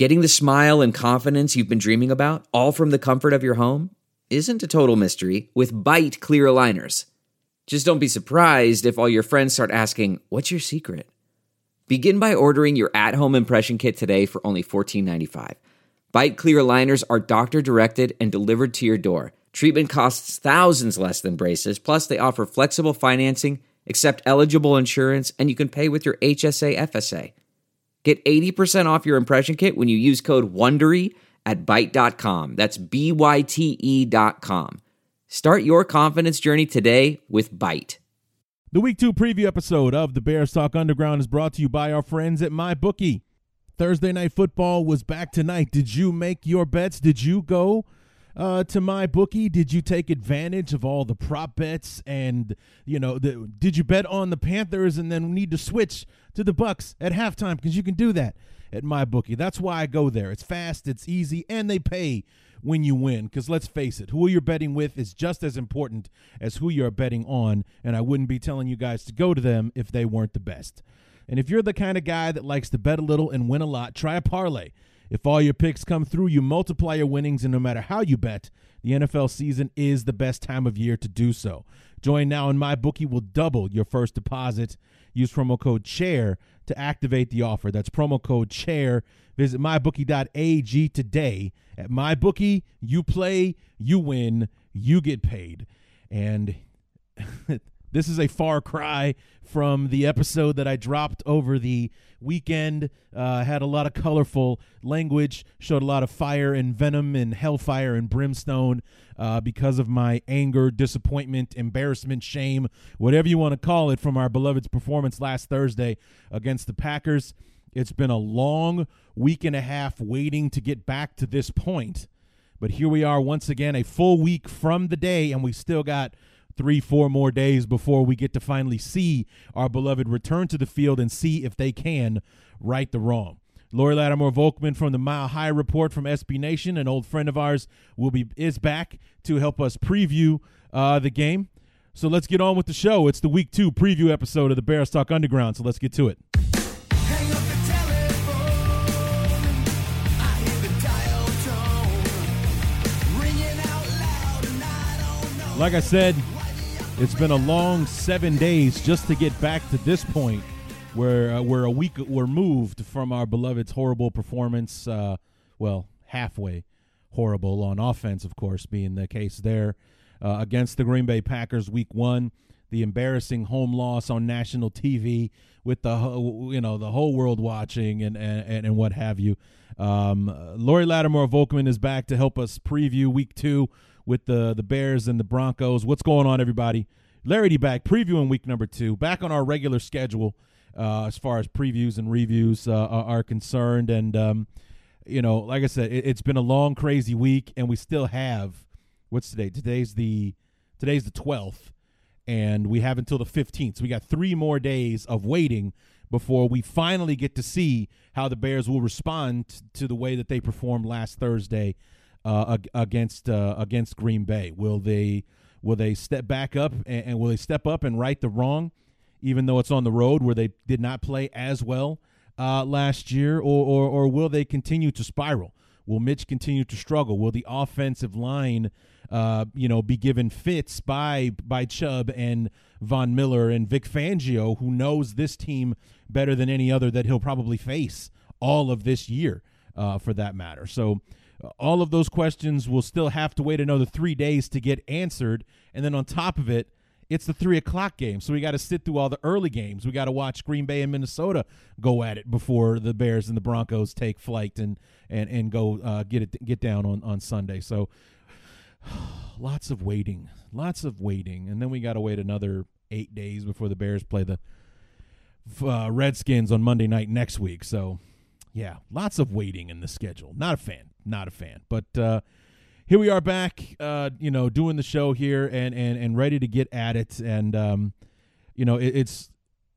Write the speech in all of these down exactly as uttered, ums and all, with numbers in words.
Getting the smile and confidence you've been dreaming about, all from the comfort of your home, isn't a total mystery with Byte clear aligners. Just don't be surprised if all your friends start asking, "What's your secret?" Begin by ordering your at-home impression kit today for only fourteen ninety-five. Byte clear aligners are doctor-directed and delivered to your door. Treatment costs thousands less than braces, plus they offer flexible financing, accept eligible insurance, and you can pay with your H S A F S A. Get eighty percent off your impression kit when you use code WONDERY at byte dot com. That's B Y T E dot com. Start your confidence journey today with Byte. The Week two preview episode of the Bears Talk Underground is brought to you by our friends at MyBookie. Thursday Night Football was back tonight. Did you make your bets? Did you go uh, to MyBookie? Did you take advantage of all the prop bets? And, you know, the, did you bet on the Panthers and then need to switch to the Bucks at halftime? Because you can do that at MyBookie. That's why I go there. It's fast, it's easy, and they pay when you win. Because let's face it, who you're betting with is just as important as who you're betting on, and I wouldn't be telling you guys to go to them if they weren't the best. And if you're the kind of guy that likes to bet a little and win a lot, try a parlay. If all your picks come through, you multiply your winnings, and no matter how you bet, the N F L season is the best time of year to do so. Join now, and MyBookie will double your first deposit. Use promo code CHAIR to activate the offer. That's promo code CHAIR. Visit my bookie dot a g today. At MyBookie, you play, you win, you get paid. And this is a far cry from the episode that I dropped over the weekend. Uh, had a lot of colorful language, showed a lot of fire and venom and hellfire and brimstone uh, because of my anger, disappointment, embarrassment, shame, whatever you want to call it, from our beloved's performance last Thursday against the Packers. It's been a long week and a half waiting to get back to this point. But here we are once again, a full week from the day, and we still got three, four more days before we get to finally see our beloved return to the field and see if they can right the wrong. Lori Lattimore Volkman from the Mile High Report from S B Nation, an old friend of ours, will be is back to help us preview uh, the game. So let's get on with the show. It's the Week two preview episode of the Bears Talk Underground, so let's get to it. Like I said, it's been a long seven days just to get back to this point where uh, we're a week we're moved from our beloved's horrible performance, uh, well, halfway horrible on offense, of course, being the case there uh, against the Green Bay Packers week one, the embarrassing home loss on national T V with the you know the whole world watching and and, and what have you. Um, Lori Lattimore Volkman is back to help us preview week two with the, the Bears and the Broncos. What's going on, everybody? Larry D back, previewing week number two, back on our regular schedule uh, as far as previews and reviews uh, are, are concerned. And, um, you know, like I said, it, it's been a long, crazy week, and we still have, what's today? Today's the today's the twelfth, and we have until the fifteenth. So we got three more days of waiting before we finally get to see how the Bears will respond to the way that they performed last Thursday Uh, against uh, against Green Bay. Will they will they step back up and, and will they step up and right the wrong, even though it's on the road where they did not play as well uh, last year, or, or or will they continue to spiral? Will Mitch continue to struggle? Will the offensive line, uh, you know, be given fits by by Chubb and Von Miller and Vic Fangio, who knows this team better than any other that he'll probably face all of this year, uh, for that matter? So. All of those questions will still have to wait another three days to get answered. And then on top of it, it's the three o'clock game. So we got to sit through all the early games. We got to watch Green Bay and Minnesota go at it before the Bears and the Broncos take flight and and, and go uh, get it get down on, on Sunday. So lots of waiting, lots of waiting. And then we got to wait another eight days before the Bears play the uh, Redskins on Monday night next week. So, yeah, lots of waiting in the schedule. Not a fan. Not a fan, but uh, here we are back, uh, you know, doing the show here and, and, and ready to get at it. And, um, you know, it, it's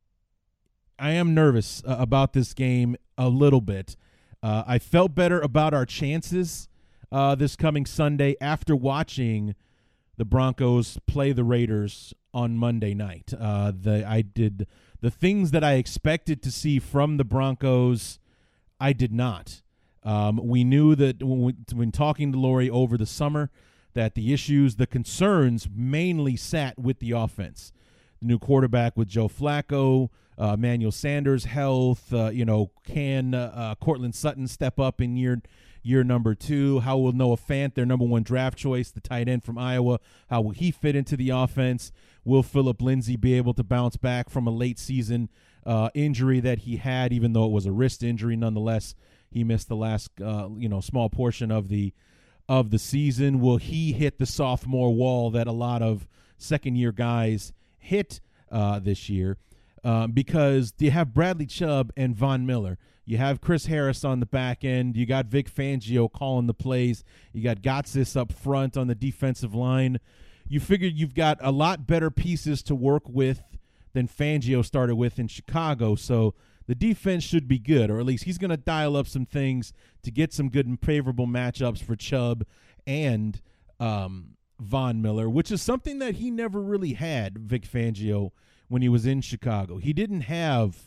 I am nervous uh, about this game a little bit. Uh, I felt better about our chances uh, this coming Sunday after watching the Broncos play the Raiders on Monday night. Uh, the I did the things that I expected to see from the Broncos, I did not. Um, we knew that when, we, when talking to Lurie over the summer that the issues, the concerns mainly sat with the offense. The new quarterback with Joe Flacco, uh, Emmanuel Sanders' health, uh, you know, can uh, uh, Cortland Sutton step up in year year number two? How will Noah Fant, their number one draft choice, the tight end from Iowa, how will he fit into the offense? Will Phillip Lindsay be able to bounce back from a late season uh, injury that he had, even though it was a wrist injury? Nonetheless, he missed the last, uh, you know, small portion of the of the season. Will he hit the sophomore wall that a lot of second-year guys hit uh, this year? Um, because you have Bradley Chubb and Von Miller. You have Chris Harris on the back end. You got Vic Fangio calling the plays. You got Gotsis up front on the defensive line. You figured you've got a lot better pieces to work with than Fangio started with in Chicago. So the defense should be good, or at least he's going to dial up some things to get some good and favorable matchups for Chubb and um, Von Miller, which is something that he never really had, Vic Fangio, when he was in Chicago. He didn't have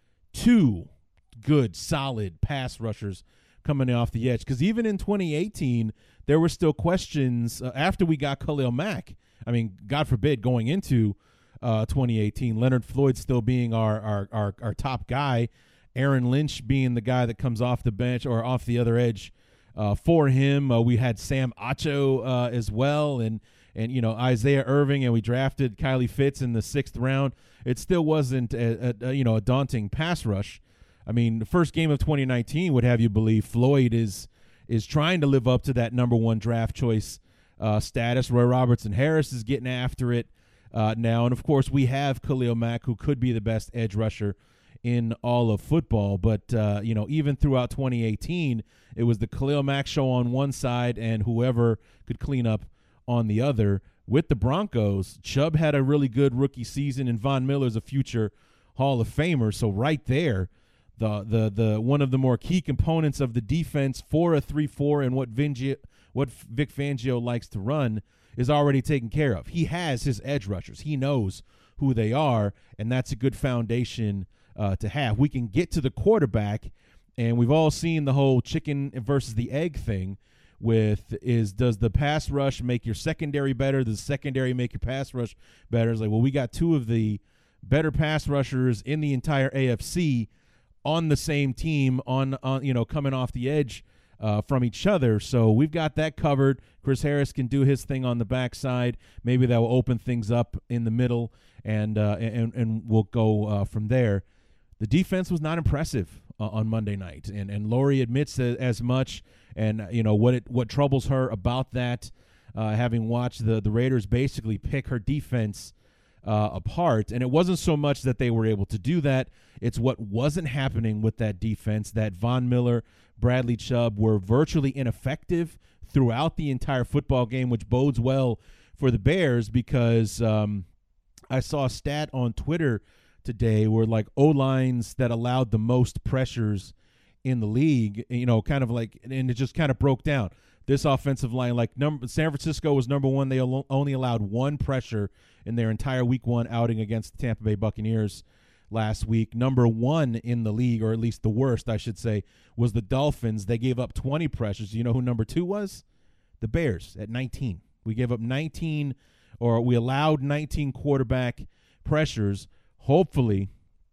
two good, solid pass rushers coming off the edge, because even in twenty eighteen, there were still questions uh, after we got Khalil Mack. I mean, God forbid, going into uh, twenty eighteen, Leonard Floyd still being our, our, our, our top guy, Aaron Lynch being the guy that comes off the bench or off the other edge uh, for him. Uh, we had Sam Acho uh, as well, and and you know Isaiah Irving, and we drafted Kylie Fitz in the sixth round. It still wasn't a, a, a you know a daunting pass rush. I mean, the first game of twenty nineteen would have you believe Floyd is is trying to live up to that number one draft choice uh, status. Roy Robertson Harris is getting after it uh, now, and of course we have Khalil Mack, who could be the best edge rusher in all of football. But uh, you know, even throughout twenty eighteen, it was the Khalil Mack show on one side and whoever could clean up on the other. With the Broncos, Chubb had a really good rookie season, and Von Miller's a future Hall of Famer. So right there, the the the one of the more key components of the defense for a three four and what Vingio, what Vic Fangio likes to run is already taken care of. He has his edge rushers. He knows who they are, and that's a good foundation uh, to have. We can get to the quarterback, and we've all seen the whole chicken versus the egg thing with is does the pass rush make your secondary better? Does the secondary make your pass rush better? It's like, well, we got two of the better pass rushers in the entire A F C on the same team, on, on you know, coming off the edge uh, from each other. So we've got that covered. Chris Harris can do his thing on the backside. Maybe that will open things up in the middle, and uh, and and we'll go uh, from there. The defense was not impressive uh, on Monday night, and and Lurie admits a, as much. And you know what it what troubles her about that, uh, having watched the the Raiders basically pick her defense Uh, apart. And it wasn't so much that they were able to do that. It's what wasn't happening with that defense, that Von Miller, Bradley Chubb were virtually ineffective throughout the entire football game, which bodes well for the Bears, because um, I saw a stat on Twitter today where like O-lines that allowed the most pressures in the league, you know, kind of like, and it just kind of broke down. This offensive line, like number San Francisco was number one. They al- only allowed one pressure in their entire week one outing against the Tampa Bay Buccaneers last week. Number one in the league, or at least the worst, I should say, was the Dolphins. They gave up twenty pressures. You know who number two was? The Bears at nineteen. We gave up nineteen, or we allowed nineteen quarterback pressures. Hopefully,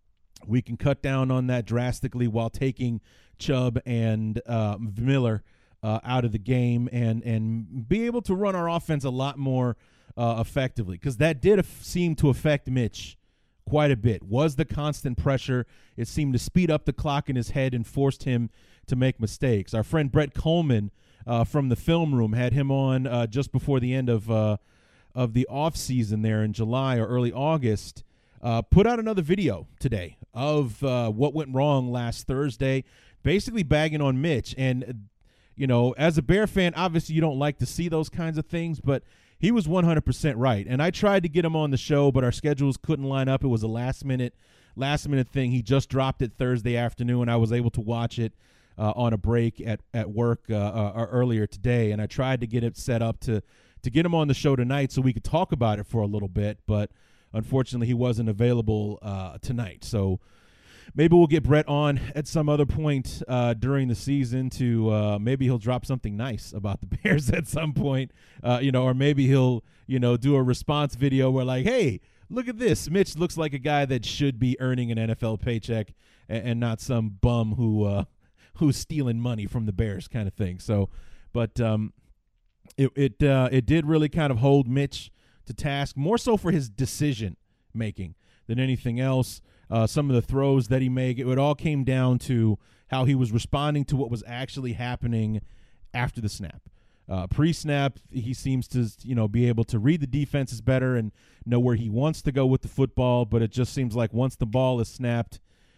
we can cut down on that drastically while taking Chubb and uh, Miller Uh, out of the game, and and be able to run our offense a lot more uh, effectively, because that did af- seem to affect Mitch quite a bit. Was the constant pressure. It seemed to speed up the clock in his head and forced him to make mistakes. Our friend Brett Coleman uh, from the Film Room had him on uh, just before the end of uh, of the off season there in July or early August. Uh, put out another video today of uh, what went wrong last Thursday, basically bagging on Mitch. And you know, as a Bear fan, obviously you don't like to see those kinds of things, but he was one hundred percent right. And I tried to get him on the show, but our schedules couldn't line up. It was a last minute, last minute thing. He just dropped it Thursday afternoon. I was able to watch it uh, on a break at, at work uh, uh, earlier today. And I tried to get it set up to, to get him on the show tonight so we could talk about it for a little bit. But unfortunately, he wasn't available uh, tonight. So maybe we'll get Brett on at some other point uh, during the season to uh, maybe he'll drop something nice about the Bears at some point, uh, you know, or maybe he'll, you know, do a response video where like, hey, look at this. Mitch looks like a guy that should be earning an N F L paycheck and, and not some bum who uh, who's stealing money from the Bears kind of thing. So, but um, it it uh, it did really kind of hold Mitch to task, more so for his decision making than anything else. Uh, some of the throws that he made, it all came down to how he was responding to what was actually happening after the snap. Uh, pre-snap, he seems to, you know, be able to read the defenses better and know where he wants to go with the football. But it just seems like once the ball is snapped,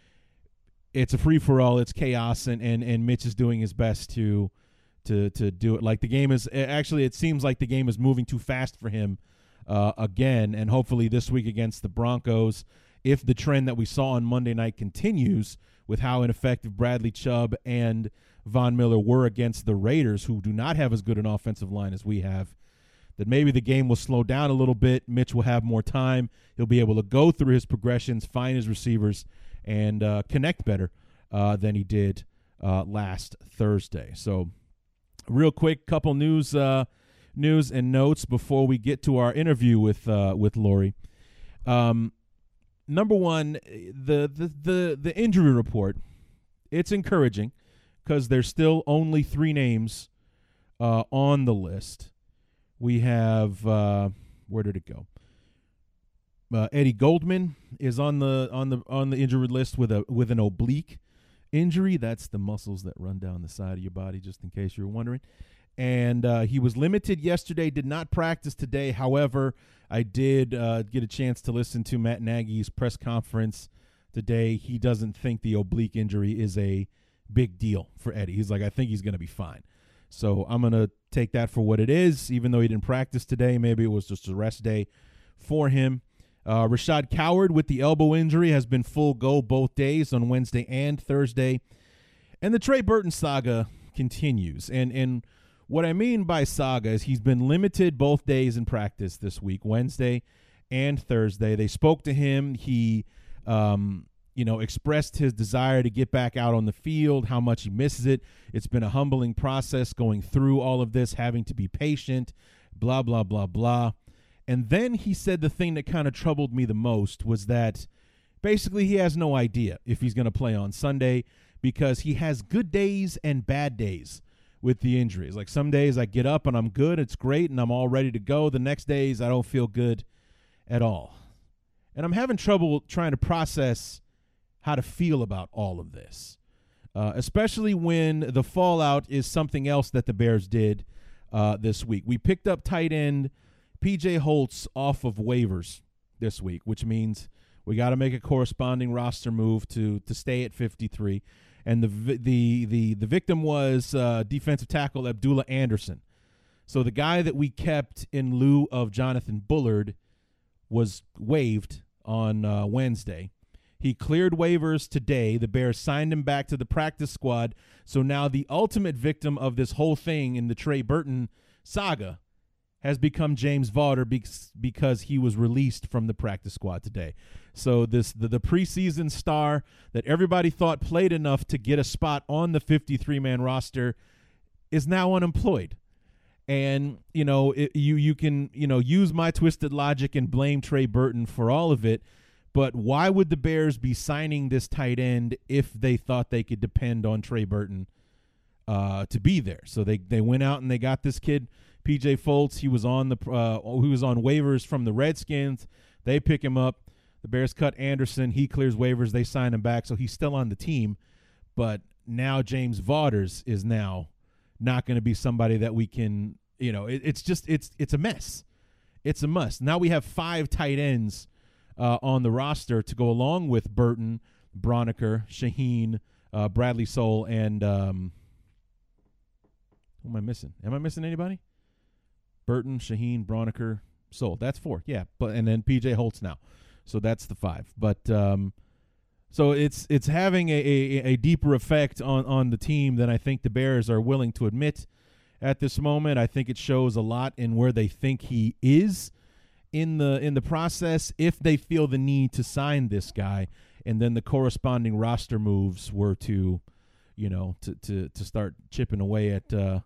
it's a free-for-all. It's chaos, and and and Mitch is doing his best to to to do it. Like the game is actually, it seems like the game is moving too fast for him uh, again. And hopefully this week against the Broncos, if the trend that we saw on Monday night continues with how ineffective Bradley Chubb and Von Miller were against the Raiders, who do not have as good an offensive line as we have, that maybe the game will slow down a little bit. Mitch will have more time. He'll be able to go through his progressions, find his receivers, and uh, connect better uh, than he did uh, last Thursday. So real quick, couple news uh, news and notes before we get to our interview with uh, with Lori. Um, number one, the, the, the, the injury report, it's encouraging, because there's still only three names uh, on the list. We have uh, where did it go? Uh, Eddie Goldman is on the on the on the injury list with a with an oblique injury. That's the muscles that run down the side of your body, just in case you were wondering. And uh, he was limited yesterday, did not practice today. However, I did uh, get a chance to listen to Matt Nagy's press conference today. He doesn't think the oblique injury is a big deal for Eddie. He's like, I think he's going to be fine. So I'm going to take that for what it is, even though he didn't practice today. Maybe it was just a rest day for him. Uh, Rashad Coward with the elbow injury has been full go both days on Wednesday and Thursday. And the Trey Burton saga continues. And and what I mean by saga is he's been limited both days in practice this week, Wednesday and Thursday. They spoke to him. He um, you know, expressed his desire to get back out on the field, how much he misses it. It's been a humbling process going through all of this, having to be patient, blah, blah, blah, blah. And then he said the thing that kind of troubled me the most was that basically he has no idea if he's going to play on Sunday, because he has good days and bad days with the injuries. Like some days I get up and I'm good, it's great, and I'm all ready to go. The next days I don't feel good at all. And I'm having trouble trying to process how to feel about all of this, uh, especially when the fallout is something else that the Bears did uh, this week. We picked up tight end P J Holtz off of waivers this week, which means we got to make a corresponding roster move to to stay at fifty-three. And the the the the victim was uh, defensive tackle Abdullah Anderson. So the guy that we kept in lieu of Jonathan Bullard was waived on uh, Wednesday. He cleared waivers today. The Bears signed him back to the practice squad. So now the ultimate victim of this whole thing in the Trey Burton saga has become James Vaughter because he was released from the practice squad today. So this the, the preseason star that everybody thought played enough to get a spot on the fifty-three man roster is now unemployed. And, you know, it, you you can, you know, use my twisted logic and blame Trey Burton for all of it. But why would the Bears be signing this tight end if they thought they could depend on Trey Burton uh, to be there? So they, they went out and they got this kid, P J Foltz. He was on the uh, he was on waivers from the Redskins. They pick him up. The Bears cut Anderson. He clears waivers. They sign him back, so he's still on the team. But now James Vaughters is now not going to be somebody that we can, you know, it, it's just it's it's a mess. It's a mess. Now we have five tight ends Uh, on the roster to go along with Burton, Broniker, Shaheen, uh, Bradley Soul, and um, who am I missing? Am I missing anybody? Burton, Shaheen, Broniker, Soul. That's four. Yeah, but and then P J Holtz now. So that's the five. But um, so it's it's having a, a, a deeper effect on, on the team than I think the Bears are willing to admit at this moment. I think it shows a lot in where they think he is in the in the process, if they feel the need to sign this guy. and then the corresponding roster moves were to, you know, to to, to start chipping away at uh,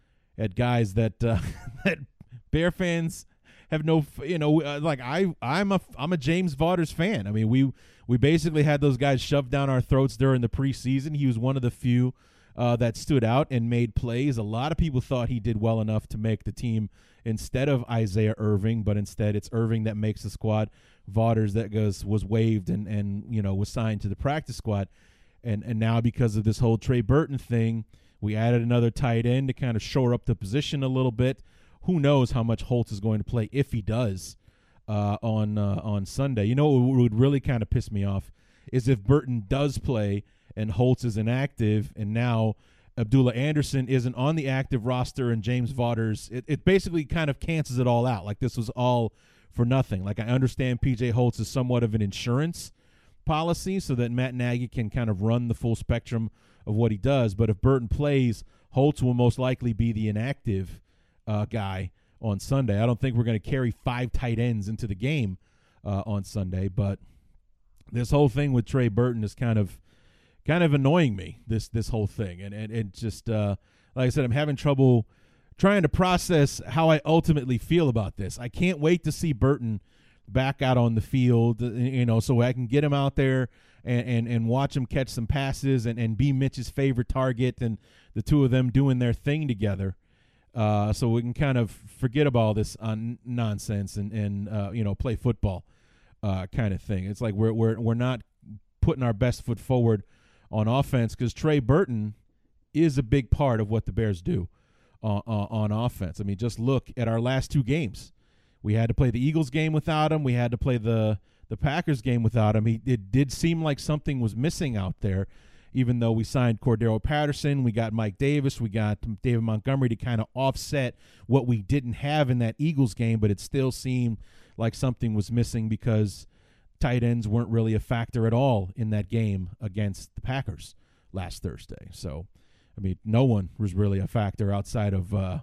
at guys that uh, that Bear fans have no, you know, uh, like I I'm a I'm a James Vaughters fan. I mean, we we basically had those guys shoved down our throats during the preseason. He was one of the few uh, that stood out and made plays. A lot of people thought he did well enough to make the team instead of Isaiah Irving, but instead it's Irving that makes the squad. Vaughters that goes was waived and and you know was signed to the practice squad, and and now because of this whole Trey Burton thing, we added another tight end to kind of shore up the position a little bit. Who knows how much Holtz is going to play if he does uh, on uh, on Sunday. You know what would really kind of piss me off is if Burton does play and Holtz is inactive, and now Abdullah Anderson isn't on the active roster and James Vaughters. It, it basically kind of cancels it all out. Like this was all for nothing. Like I understand P J Holtz is somewhat of an insurance policy so that Matt Nagy can kind of run the full spectrum of what he does. But if Burton plays, Holtz will most likely be the inactive Uh, guy on Sunday. I don't think we're going to carry five tight ends into the game uh, on Sunday, but this whole thing with Trey Burton is kind of kind of annoying me, this this whole thing. And and it just, uh, like I said, I'm having trouble trying to process how I ultimately feel about this. I can't wait to see Burton back out on the field, you know, so I can get him out there and, and, and watch him catch some passes and, and be Mitch's favorite target and the two of them doing their thing together. Uh, so we can kind of forget about all this uh, nonsense and, and uh, you know, play football uh, kind of thing. It's like we're we're we're not putting our best foot forward on offense because Trey Burton is a big part of what the Bears do on, on, on offense. I mean, just look at our last two games. We had to play the Eagles game without him. We had to play the the Packers game without him. He, it did seem like something was missing out there. Even though we signed Cordero Patterson, we got Mike Davis, we got David Montgomery to kind of offset what we didn't have in that Eagles game, but it still seemed like something was missing because tight ends weren't really a factor at all in that game against the Packers last Thursday. So, I mean, no one was really a factor outside of uh,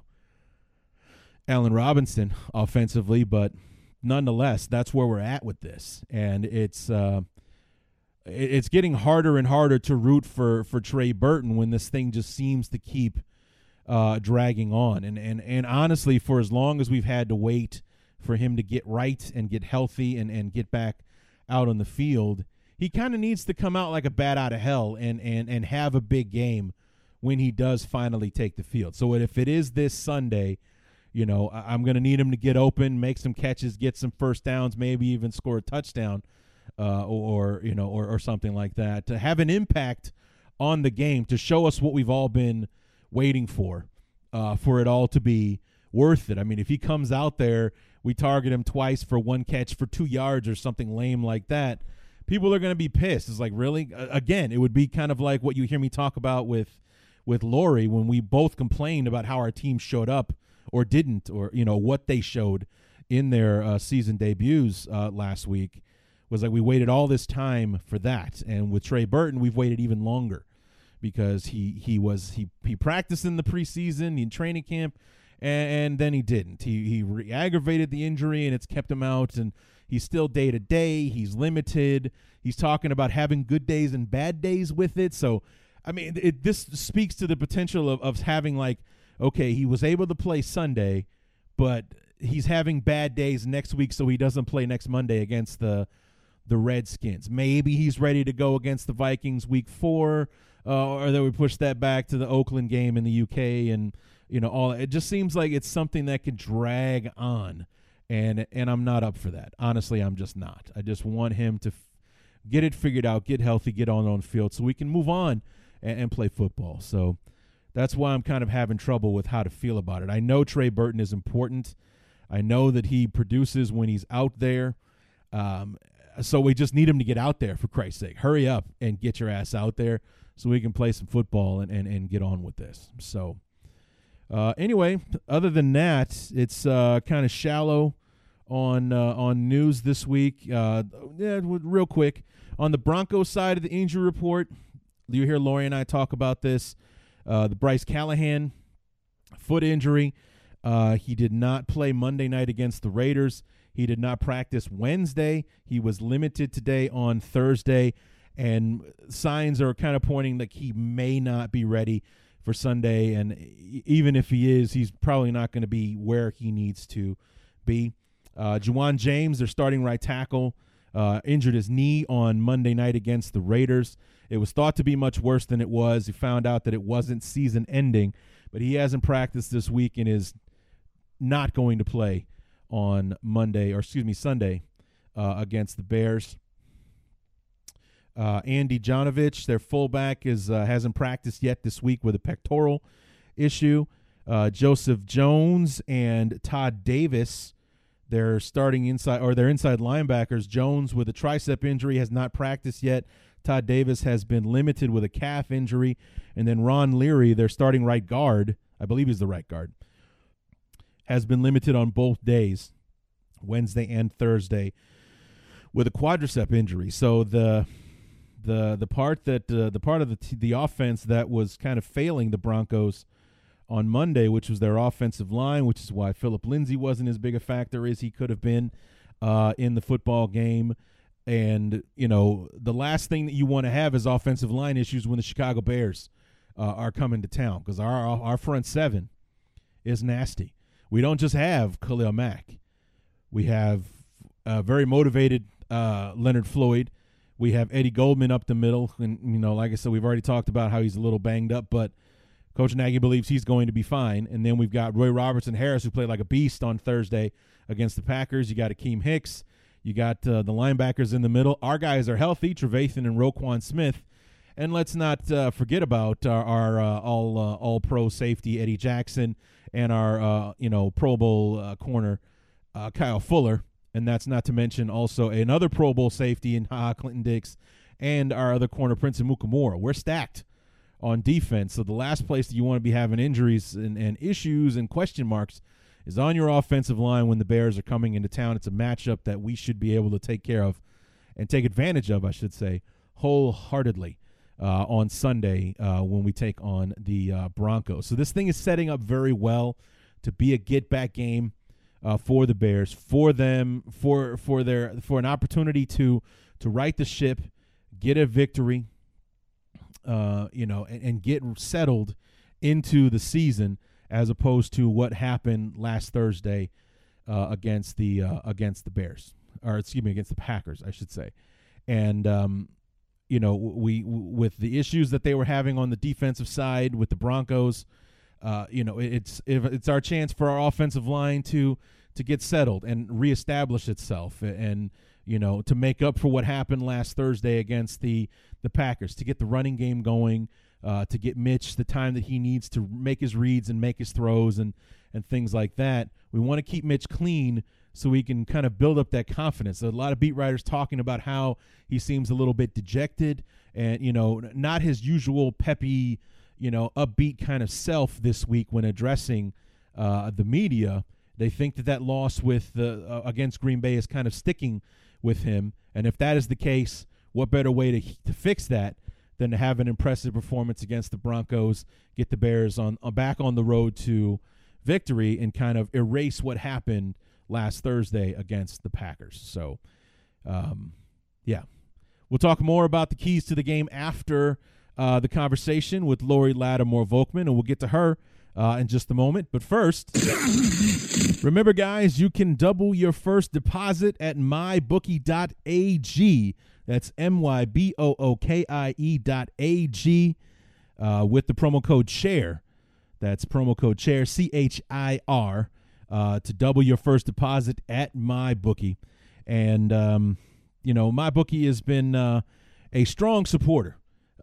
Allen Robinson offensively, but nonetheless, that's where we're at with this. And it's uh, – it's getting harder and harder to root for, for Trey Burton when this thing just seems to keep uh, dragging on. And, and and honestly, for as long as we've had to wait for him to get right and get healthy and, and get back out on the field, he kind of needs to come out like a bat out of hell and, and, and have a big game when he does finally take the field. So if it is this Sunday, you know, I'm going to need him to get open, make some catches, get some first downs, maybe even score a touchdown. Uh, or, you know, or, or something like that, to have an impact on the game, to show us what we've all been waiting for, uh, for it all to be worth it. I mean, if he comes out there, we target him twice for one catch for two yards or something lame like that, people are going to be pissed. It's like, really? Uh, again, it would be kind of like what you hear me talk about with with Laurie when we both complained about how our team showed up or didn't, or, you know, what they showed in their uh, season debuts uh, last week. Was like we waited all this time for that, and with Trey Burton, we've waited even longer because he he was he he practiced in the preseason, in training camp, and, and then he didn't. He he re- aggravated the injury, and it's kept him out. And he's still day to day. He's limited. He's talking about having good days and bad days with it. So, I mean, it, this speaks to the potential of of having like, okay, he was able to play Sunday, but he's having bad days next week, so he doesn't play next Monday against the. the Redskins. Maybe he's ready to go against the Vikings week four, uh, or that we push that back to the Oakland game in the U K, and you know, all it just seems like it's something that can drag on, and and I'm not up for that. Honestly, I'm just not. I just want him to f- get it figured out, get healthy, get on on field, so we can move on and, and play football. So that's why I'm kind of having trouble with how to feel about it. I know Trey Burton is important. I know that he produces when he's out there. Um, So we just need him to get out there, for Christ's sake. Hurry up and get your ass out there so we can play some football and, and, and get on with this. So uh, anyway, other than that, it's uh, kind of shallow on uh, on news this week. Uh, yeah, real quick, on the Broncos side of the injury report, you hear Laurie and I talk about this. Uh, the Bryce Callahan foot injury. Uh, he did not play Monday night against the Raiders. He did not practice Wednesday. He was limited today on Thursday, and signs are kind of pointing that he may not be ready for Sunday, and even if he is, he's probably not going to be where he needs to be. Uh, Juwan James, their starting right tackle, uh, injured his knee on Monday night against the Raiders. It was thought to be much worse than it was. He found out that it wasn't season-ending, but he hasn't practiced this week and is not going to play on Monday, or excuse me, Sunday uh, against the Bears. Uh, Andy Janovich, their fullback, is uh, hasn't practiced yet this week with a pectoral issue. Uh, Joseph Jones and Todd Davis, their starting inside or their inside linebackers. Jones with a tricep injury has not practiced yet. Todd Davis has been limited with a calf injury, and then Ron Leary, their starting right guard, I believe he's the right guard, has been limited on both days, Wednesday and Thursday, with a quadricep injury. So the The the part that uh, the part of the t- the offense that was kind of failing the Broncos on Monday, which was their offensive line, which is why Philip Lindsay wasn't as big a factor as he could have been uh, in the football game. And you know, the last thing that you want to have is offensive line issues when the Chicago Bears uh, are coming to town, because our our front seven is nasty. We don't just have Khalil Mack; we have a very motivated uh, Leonard Floyd. We have Eddie Goldman up the middle, and, you know, like I said, we've already talked about how he's a little banged up, but Coach Nagy believes he's going to be fine. And then we've got Roy Robertson Harris, who played like a beast on Thursday against the Packers. You got Akeem Hicks. You got uh, the linebackers in the middle. Our guys are healthy, Trevathan and Roquan Smith. And let's not uh, forget about our, our uh, all uh, all pro safety Eddie Jackson and our uh, you know Pro Bowl uh, corner uh, Kyle Fuller. And that's not to mention also another Pro Bowl safety in Ha Clinton Dix and our other corner, Prince Amukamara. We're stacked on defense. So the last place that you want to be having injuries and, and issues and question marks is on your offensive line when the Bears are coming into town. It's a matchup that we should be able to take care of and take advantage of, I should say, wholeheartedly uh, on Sunday uh, when we take on the uh, Broncos. So this thing is setting up very well to be a get-back game Uh, for the Bears, for them, for for their for an opportunity to to right the ship, get a victory, uh, you know, and, and get settled into the season, as opposed to what happened last Thursday uh, against the uh, against the Bears, or excuse me, against the Packers, I should say. And um, you know, we with the issues that they were having on the defensive side with the Broncos. Uh, you know, it's it's our chance for our offensive line to to get settled and reestablish itself, and you know, to make up for what happened last Thursday against the the Packers, to get the running game going, uh, to get Mitch the time that he needs to make his reads and make his throws and and things like that. We want to keep Mitch clean so we can kind of build up that confidence. There's a lot of beat writers talking about how he seems a little bit dejected and, you know, not his usual peppy, you know, upbeat kind of self this week when addressing uh, the media. They think that that loss with the uh, against Green Bay is kind of sticking with him. And if that is the case, what better way to to fix that than to have an impressive performance against the Broncos, get the Bears on uh, back on the road to victory, and kind of erase what happened last Thursday against the Packers. So, um, yeah, we'll talk more about the keys to the game after uh, the conversation with Lori Lattimore Volkman, and we'll get to her uh, in just a moment. But first, remember, guys, you can double your first deposit at my bookie dot a g. That's M Y B O O K I E dot A G uh, with the promo code CHAIR. That's promo code CHAIR, C H I R, uh, to double your first deposit at MyBookie. And, um, you know, MyBookie has been uh, a strong supporter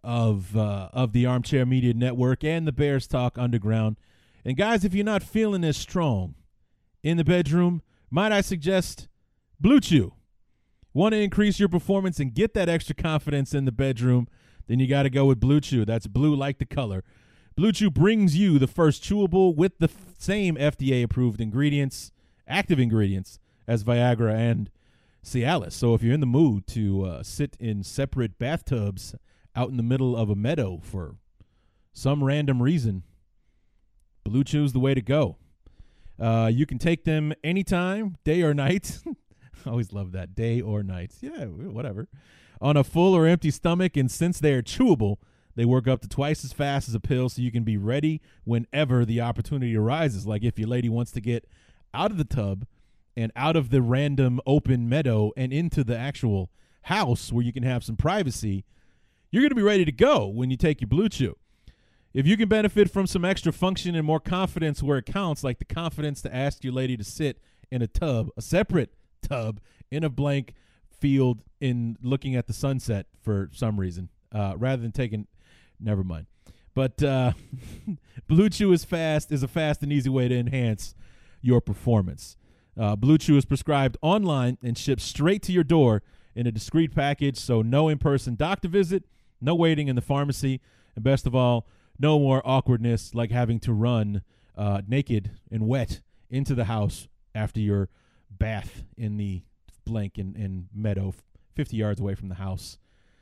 of uh, of the Armchair Media Network and the Bears Talk Underground. And, guys, if you're not feeling as strong in the bedroom, might I suggest Blue Chew? Want to increase your performance and get that extra confidence in the bedroom? Then you got to go with Blue Chew. That's blue like the color. Blue Chew brings you the first chewable with the f- same F D A-approved ingredients, active ingredients, as Viagra and Cialis. So if you're in the mood to uh, sit in separate bathtubs out in the middle of a meadow for some random reason, Blue Chew's the way to go. Uh, you can take them anytime, day or night. I always love that, day or night. Yeah, whatever. On a full or empty stomach, and since they are chewable, they work up to twice as fast as a pill, so you can be ready whenever the opportunity arises. Like if your lady wants to get out of the tub and out of the random open meadow and into the actual house where you can have some privacy, you're going to be ready to go when you take your Blue Chew. If you can benefit from some extra function and more confidence where it counts, like the confidence to ask your lady to sit in a tub, a separate tub, in a blank field in looking at the sunset for some reason, uh, rather than taking, never mind. But uh, Blue Chew is fast, is a fast and easy way to enhance your performance. Uh, Blue Chew is prescribed online and shipped straight to your door in a discreet package, so no in-person doctor visit, no waiting in the pharmacy, and best of all, no more awkwardness like having to run uh, naked and wet into the house after your bath in the blank in, in meadow fifty yards away from the house.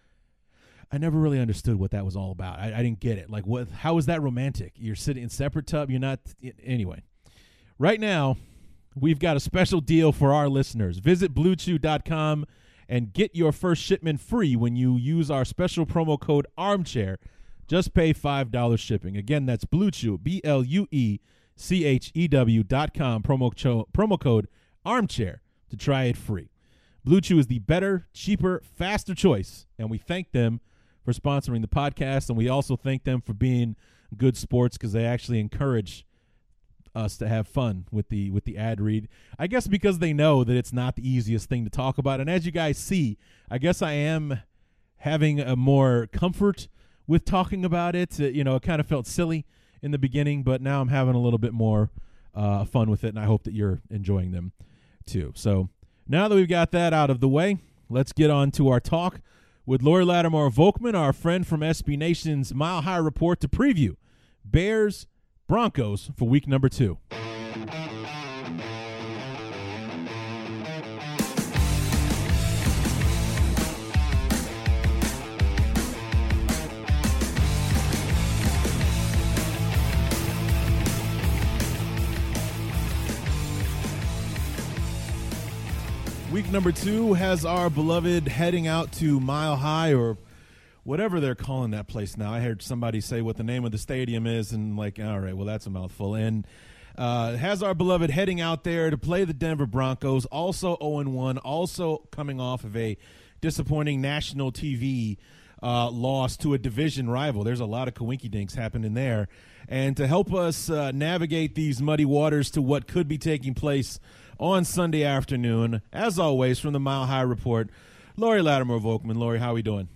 I never really understood what that was all about. I, I didn't get it. Like, what? How is that romantic? You're sitting in separate tub. You're not. Anyway, right now, we've got a special deal for our listeners. Visit blue chew dot com and get your first shipment free when you use our special promo code Armchair. Just pay five dollars shipping. Again, that's Blue Chew, B L U E C H E W dot com, promo, cho- promo code Armchair to try it free. Blue Chew is the better, cheaper, faster choice, and we thank them for sponsoring the podcast, and we also thank them for being good sports because they actually encourage us to have fun with the with the ad read. I guess because they know that it's not the easiest thing to talk about, and as you guys see, I guess I am having a more comfort with talking about it. Uh, you know, it kind of felt silly in the beginning, but now I'm having a little bit more uh, fun with it, and I hope that you're enjoying them too. So now that we've got that out of the way, let's get on to our talk with Lori Lattimore Volkman, our friend from S B Nation's Mile High Report, to preview Bears Broncos for week number two. Week number two has our beloved heading out to Mile High, or whatever they're calling that place now. I heard somebody say what the name of the stadium is, and like, all right, well, that's a mouthful. And uh, has our beloved heading out there to play the Denver Broncos, also oh and one, also coming off of a disappointing national T V uh, loss to a division rival. There's a lot of coinky-dinks happening there. And to help us uh, navigate these muddy waters to what could be taking place on Sunday afternoon, as always, from the Mile High Report, Lori Lattimore Volkman. Lori, how are we doing?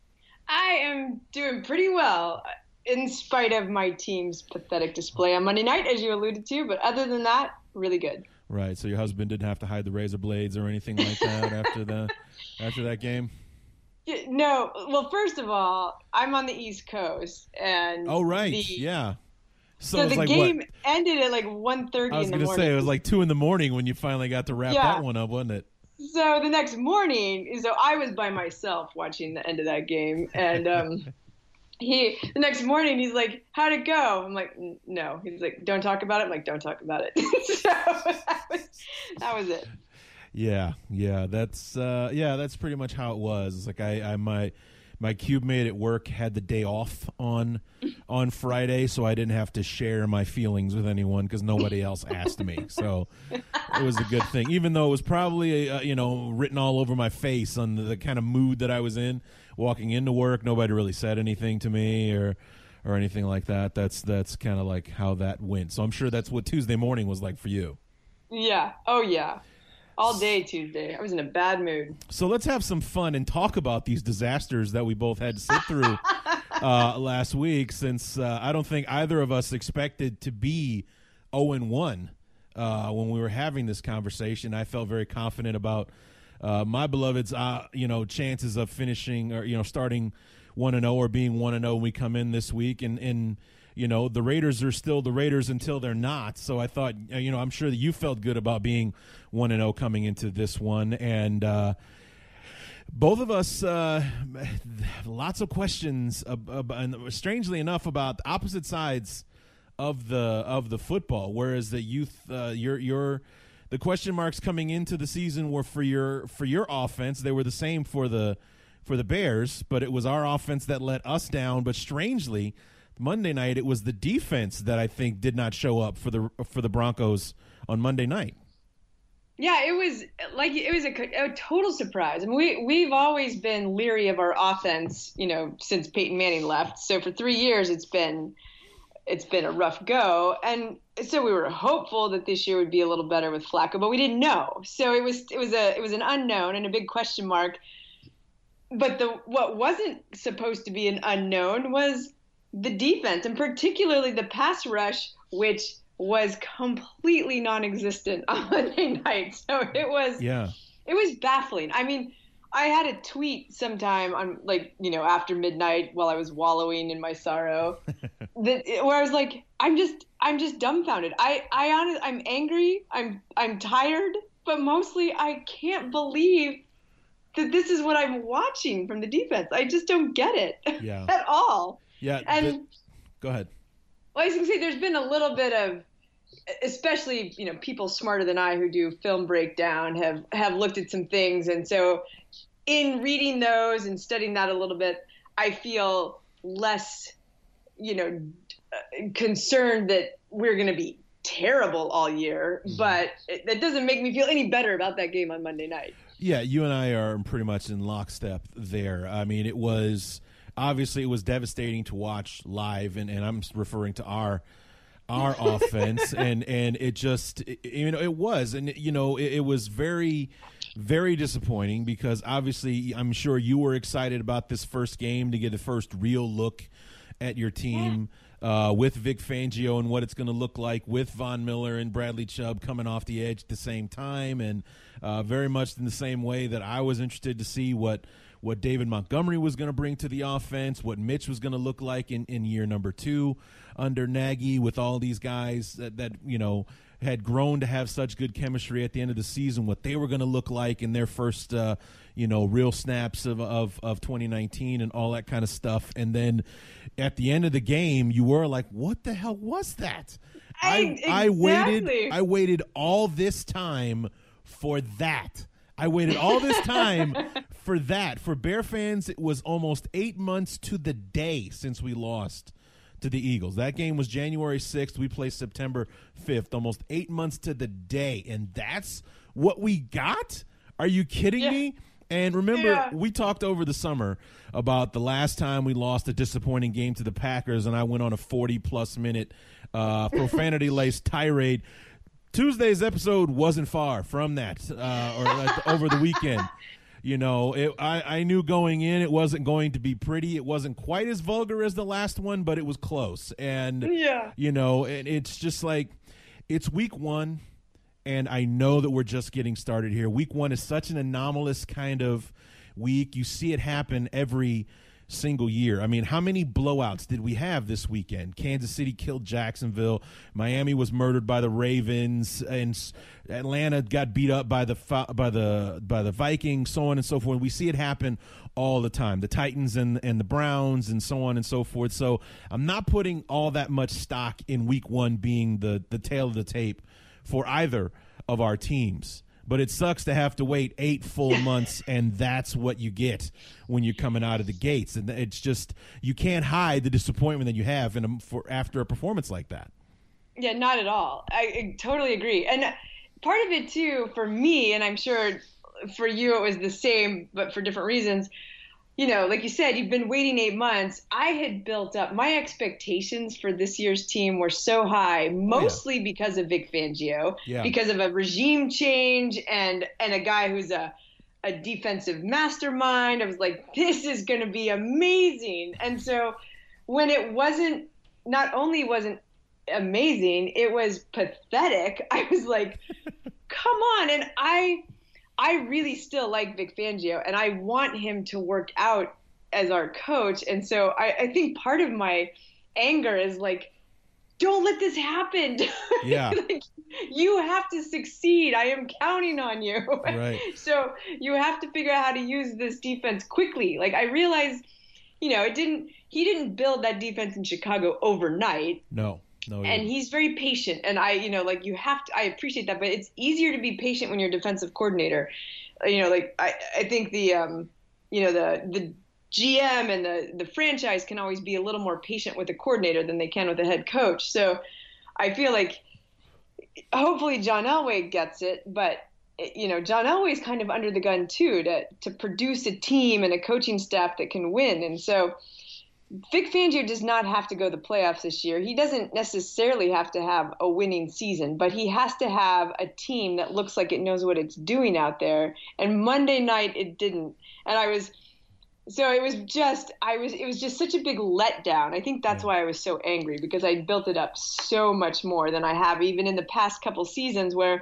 I am doing pretty well, in spite of my team's pathetic display on Monday night, as you alluded to. But other than that, really good. Right. So your husband didn't have to hide the razor blades or anything like that after the after that game? Yeah, no. Well, first of all, I'm on the East Coast, and oh right, the, yeah. So, so the like game what? ended at like one thirty in the morning. I was going to say it was like two in the morning when you finally got to wrap yeah. that one up, wasn't it? So the next morning, so I was by myself watching the end of that game, and um, he the next morning he's like, "How'd it go?" I'm like, "No." He's like, "Don't talk about it." I'm like, "Don't talk about it." So that was, that was it. Yeah, yeah, that's uh, yeah, that's pretty much how it was. It's like I, I my my cube mate at work had the day off on on Friday, so I didn't have to share my feelings with anyone because nobody else asked me. So it was a good thing, even though it was probably uh, you know written all over my face on the, the kind of mood that I was in walking into work. Nobody really said anything to me or or anything like that. That's that's kind of like how that went. So I'm sure that's what Tuesday morning was like for you. Yeah. Oh yeah. All day Tuesday. I was in a bad mood. So let's have some fun and talk about these disasters that we both had to sit through uh, last week, since uh, I don't think either of us expected to be oh and one uh, when we were having this conversation. I felt very confident about uh, my beloved's uh, you know, chances of finishing or, you know, starting one and oh or being one and oh when we come in this week. And, and you know, the Raiders are still the Raiders until they're not. So I thought, you know, I'm sure that you felt good about being one and oh coming into this one. And uh, both of us, uh, lots of questions, uh, uh, and strangely enough, about opposite sides of the of the football. Whereas the youth, uh, your your the question marks coming into the season were for your for your offense. They were the same for the for the Bears, but it was our offense that let us down. But strangely, Monday night it was the defense that I think did not show up for the for the Broncos on Monday night. Yeah, it was like it was a, a total surprise. I mean, we we've always been leery of our offense, you know, since Peyton Manning left. So for three years, it's been it's been a rough go, and so we were hopeful that this year would be a little better with Flacco, but we didn't know. So it was it was a it was an unknown and a big question mark. But the what wasn't supposed to be an unknown was the defense, and particularly the pass rush, which was completely non-existent on Monday night. So it was, yeah, it was baffling. I mean, I had a tweet sometime on, like, you know, after midnight while I was wallowing in my sorrow, that where I was like, I'm just, I'm just dumbfounded. I, I honest, I'm angry. I'm, I'm tired, but mostly I can't believe that this is what I'm watching from the defense. I just don't get it yeah. at all. Yeah. And the, go ahead. Well, I was going to say, there's been a little bit of, especially, you know, people smarter than I who do film breakdown have, have looked at some things. And so in reading those and studying that a little bit, I feel less, you know, concerned that we're going to be terrible all year. Mm-hmm. But it, that doesn't make me feel any better about that game on Monday night. Yeah, you and I are pretty much in lockstep there. I mean, it was... Obviously, it was devastating to watch live, and, and I'm referring to our our offense, and, and it just it, you know it was, and you know it, it was very very disappointing because obviously I'm sure you were excited about this first game to get the first real look at your team uh, with Vic Fangio and what it's going to look like with Von Miller and Bradley Chubb coming off the edge at the same time, and uh, very much in the same way that I was interested to see what. what David Montgomery was going to bring to the offense, what Mitch was going to look like in, in year number two under Nagy with all these guys that, that, you know, had grown to have such good chemistry at the end of the season, what they were going to look like in their first, uh, you know, real snaps of, of, of twenty nineteen and all that kind of stuff. And then at the end of the game, you were like, what the hell was that? I, I, exactly. I waited, I waited all this time for that. I waited all this time for that. For Bear fans, it was almost eight months to the day since we lost to the Eagles. That game was January sixth. We played September fifth. Almost eight months to the day. And that's what we got? Are you kidding yeah. me? And remember, yeah. we talked over the summer about the last time we lost a disappointing game to the Packers, and I went on a forty-plus minute uh, profanity-laced tirade. Tuesday's episode wasn't far from that, uh, or uh, over the weekend. You know, it, I, I knew going in it wasn't going to be pretty. It wasn't quite as vulgar as the last one, but it was close. And, yeah. you know, and it's just like, it's week one, and I know that we're just getting started here. Week one is such an anomalous kind of week. You see it happen every single year. I mean, how many blowouts did we have this weekend? Kansas City killed Jacksonville. Miami was murdered by the Ravens, and Atlanta got beat up by the by the by the Vikings, so on and so forth. We see it happen all the time. The Titans and and the Browns, and so on and so forth. So I'm not putting all that much stock in week one being the the tail of the tape for either of our teams. But it sucks to have to wait eight full months, and that's what you get when you're coming out of the gates. And it's just, you can't hide the disappointment that you have in a, for after a performance like that. Yeah, not at all. I, I totally agree. And part of it, too, for me, and I'm sure for you it was the same, but for different reasons, you know, like you said, you've been waiting eight months. I had built up, my expectations for this year's team were so high, mostly oh, yeah. because of Vic Fangio, yeah. because of a regime change and, and a guy who's a, a defensive mastermind. I was like, this is going to be amazing. And so when it wasn't, not only wasn't amazing, it was pathetic. I was like, come on. And I... I really still like Vic Fangio, and I want him to work out as our coach. And so I, I think part of my anger is like, don't let this happen. Yeah. Like, you have to succeed. I am counting on you. Right. So you have to figure out how to use this defense quickly. Like, I realized, you know, it didn't, he didn't build that defense in Chicago overnight. No. No, and he's very patient. And I, you know, like you have to, I appreciate that, but it's easier to be patient when you're a defensive coordinator. You know, like I, I think the, um, you know, the, the G M and the, the franchise can always be a little more patient with the coordinator than they can with the head coach. So I feel like hopefully John Elway gets it, but you know, John Elway's kind of under the gun too, to, to produce a team and a coaching staff that can win. And so Vic Fangio does not have to go to the playoffs this year. He doesn't necessarily have to have a winning season, but he has to have a team that looks like it knows what it's doing out there. And Monday night it didn't. And I was, so it was just, I was, it was just such a big letdown. I think that's why I was so angry, because I built it up so much more than I have even in the past couple seasons where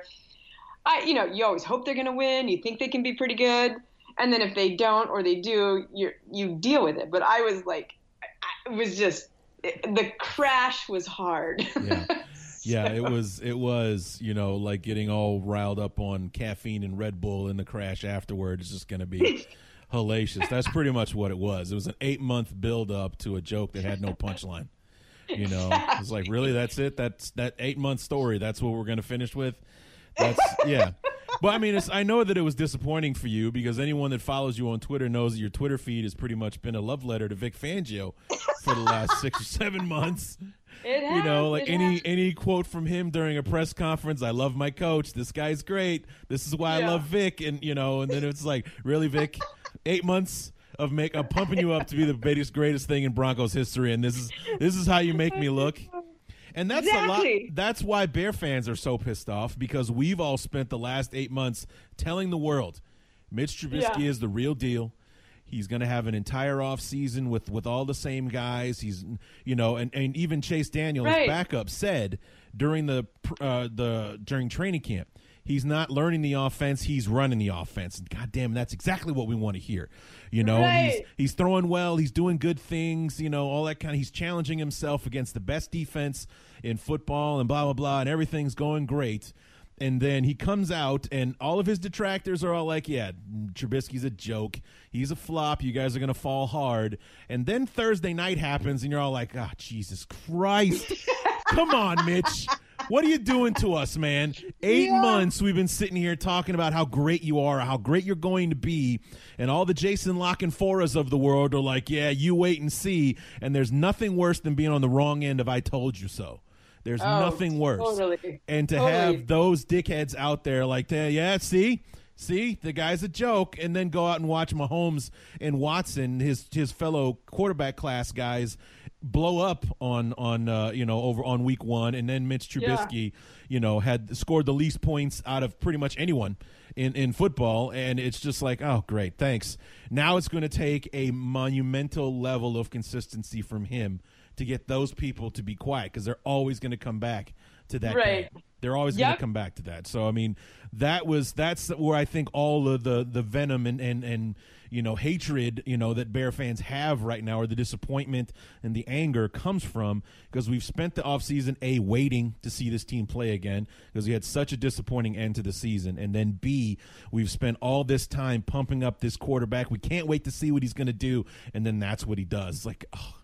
I, you know, you always hope they're going to win. You think they can be pretty good. And then if they don't, or they do, you you deal with it. But I was like, it was just, it, the crash was hard. Yeah. Yeah, it was, it was, you know, like getting all riled up on caffeine and Red Bull in the crash afterward is just going to be hellacious. That's pretty much what it was. It was an eight month build up to a joke that had no punchline. You know, exactly. It's like, really, that's it? That's that eight month story. That's what we're going to finish with. That's yeah. But I mean, it's, I know that it was disappointing for you, because anyone that follows you on Twitter knows that your Twitter feed has pretty much been a love letter to Vic Fangio for the last six or seven months. It has, you know, like any has. any quote from him during a press conference, I love my coach. This guy's great. This is why yeah. I love Vic. And, you know, and then it's like, really, Vic? Eight months of make of pumping you up to be the biggest, greatest thing in Broncos history, and this is this is how you make me look. And that's exactly. a lot. That's why Bear fans are so pissed off, because we've all spent the last eight months telling the world Mitch Trubisky yeah. is the real deal. He's going to have an entire off season with, with all the same guys. He's, you know, and, and even Chase Daniel, right. his backup, said during the uh, the during training camp, he's not learning the offense, he's running the offense. And God damn, that's exactly what we want to hear. You know, right. he's he's throwing well, he's doing good things, you know, all that kind of, he's challenging himself against the best defense in football and blah, blah, blah, and everything's going great. And then he comes out, and all of his detractors are all like, yeah, Trubisky's a joke. He's a flop. You guys are going to fall hard. And then Thursday night happens, and you're all like, oh, Jesus Christ. Come on, Mitch. What are you doing to us, man? Eight yeah. months we've been sitting here talking about how great you are, how great you're going to be, and all the Jason La Canforas of the world are like, yeah, you wait and see. And there's nothing worse than being on the wrong end of I told you so. There's oh, nothing worse. Totally. And to totally. have those dickheads out there like, yeah, see, see, the guy's a joke, and then go out and watch Mahomes and Watson, his his fellow quarterback class guys, blow up on on uh, you know over on week one, and then Mitch Trubisky, yeah. you know, had scored the least points out of pretty much anyone in in football, and it's just like, oh, great, thanks. Now it's going to take a monumental level of consistency from him to get those people to be quiet, because they're always going to come back to that right. guy. They're always yep. going to come back to that. So I mean, that was that's where I think all of the the venom and and and you know hatred you know that Bear fans have right now, or the disappointment and the anger, comes from, because we've spent the offseason A, waiting to see this team play again, because we had such a disappointing end to the season, and then B, we've spent all this time pumping up this quarterback. We can't wait to see what he's going to do, and then that's what he does. It's like, oh,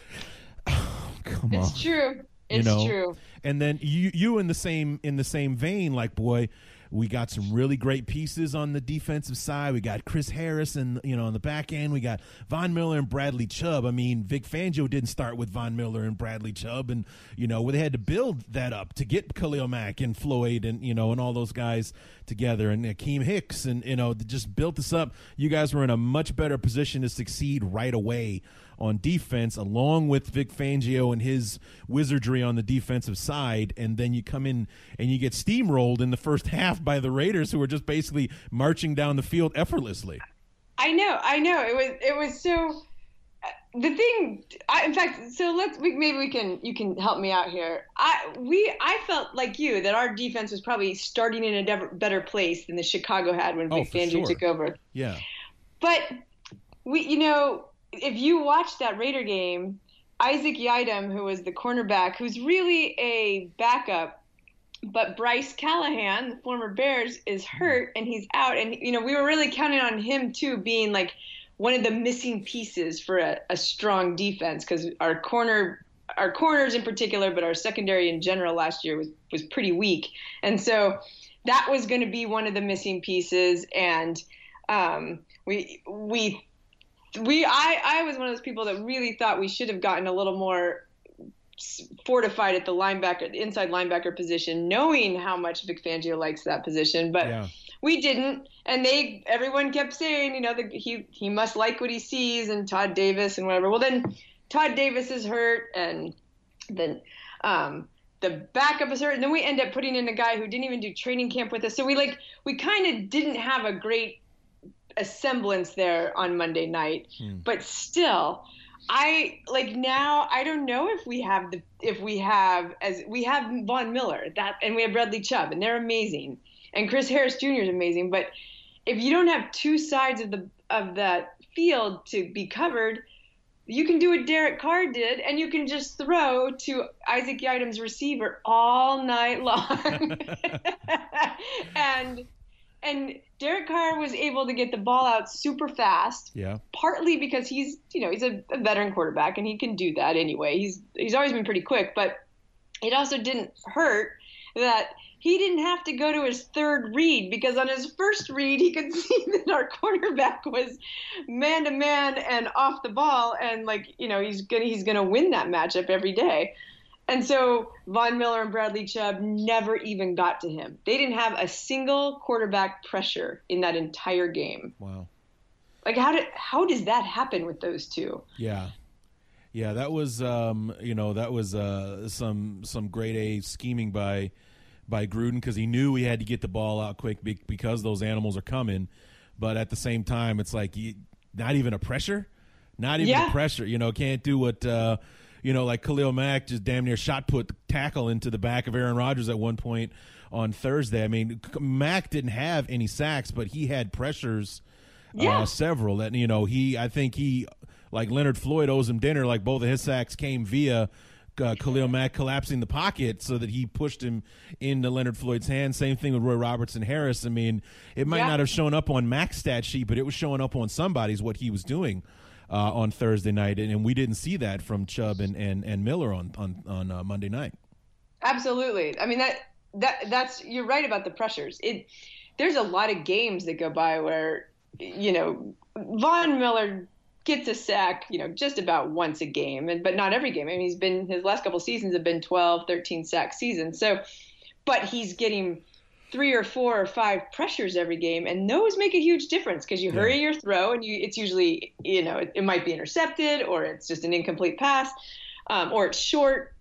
oh come it's on. It's true. It's you know? true. And then you you in the same in the same vein, like, boy, we got some really great pieces on the defensive side. We got Chris Harris, and you know, on the back end, we got Von Miller and Bradley Chubb. I mean, Vic Fangio didn't start with Von Miller and Bradley Chubb, and you know, they had to build that up to get Khalil Mack and Floyd, and you know, and all those guys together, and Akeem Hicks, and you know, just built this up. You guys were in a much better position to succeed right away on defense, along with Vic Fangio and his wizardry on the defensive side, and then you come in and you get steamrolled in the first half by the Raiders, who were just basically marching down the field effortlessly. I know, I know. It was, it was so. The thing, I, in fact, so let's we, maybe we can you can help me out here. I we I felt like you that our defense was probably starting in a de- better place than the Chicago had when oh, Vic Fangio sure. took over. Yeah, but we, you know. If you watch that Raider game, Isaac Yiadom, who was the cornerback, who's really a backup, but Bryce Callahan, the former Bears, is hurt and he's out. And, you know, we were really counting on him, too, being like one of the missing pieces for a, a strong defense, because our corner our corners in particular, but our secondary in general last year was, was pretty weak. And so that was going to be one of the missing pieces. And um, we, we, we, I, I was one of those people that really thought we should have gotten a little more fortified at the linebacker, the inside linebacker position, knowing how much Vic Fangio likes that position, but yeah. we didn't. And they, everyone kept saying, you know, that he, he must like what he sees, and Todd Davis and whatever. Well, then Todd Davis is hurt, and then um, the backup is hurt, and then we end up putting in a guy who didn't even do training camp with us. So we like we kind of didn't have a great a semblance there on Monday night, hmm. but still, I like now I don't know if we have the if we have as we have Von Miller that and we have Bradley Chubb, and they're amazing, and Chris Harris Junior is amazing, but if you don't have two sides of the of that field to be covered, you can do what Derek Carr did, and you can just throw to Isaac Yiadom's receiver all night long. and and Derek Carr was able to get the ball out super fast. Yeah. Partly because he's, you know, he's a, a veteran quarterback, and he can do that anyway. He's he's always been pretty quick, but it also didn't hurt that he didn't have to go to his third read, because on his first read, he could see that our quarterback was man to man and off the ball. And like, you know, he's going to, he's going to win that matchup every day. And so Von Miller and Bradley Chubb never even got to him. They didn't have a single quarterback pressure in that entire game. Wow. Like how did, how does that happen with those two? Yeah. Yeah. That was, um, you know, that was uh, some, some grade A scheming by, by Gruden, because he knew he had to get the ball out quick because those animals are coming. But at the same time, it's like you, not even a pressure, not even yeah. a pressure. You know, can't do what, uh, you know, like Khalil Mack just damn near shot put the tackle into the back of Aaron Rodgers at one point on Thursday. I mean, Mack didn't have any sacks, but he had pressures, yeah. uh, several. That, you know, he, I think he, like Leonard Floyd owes him dinner. Like both of his sacks came via Uh, Khalil Mack collapsing the pocket so that he pushed him into Leonard Floyd's hand. Same thing with Roy Robertson Harris. I mean, it might yeah. not have shown up on Mack's stat sheet, but it was showing up on somebody's what he was doing uh, on Thursday night, and, and we didn't see that from Chubb and, and, and Miller on on, on uh, Monday night. Absolutely. I mean, that that that's you're right about the pressures. It there's a lot of games that go by where, you know, Von Miller gets a sack, you know, just about once a game, and but not every game. I mean, he's been his last couple seasons have been twelve, thirteen sack seasons. So, but he's getting three or four or five pressures every game, and those make a huge difference because you hurry yeah. your throw, and you it's usually, you know, it, it might be intercepted, or it's just an incomplete pass, um, or it's short.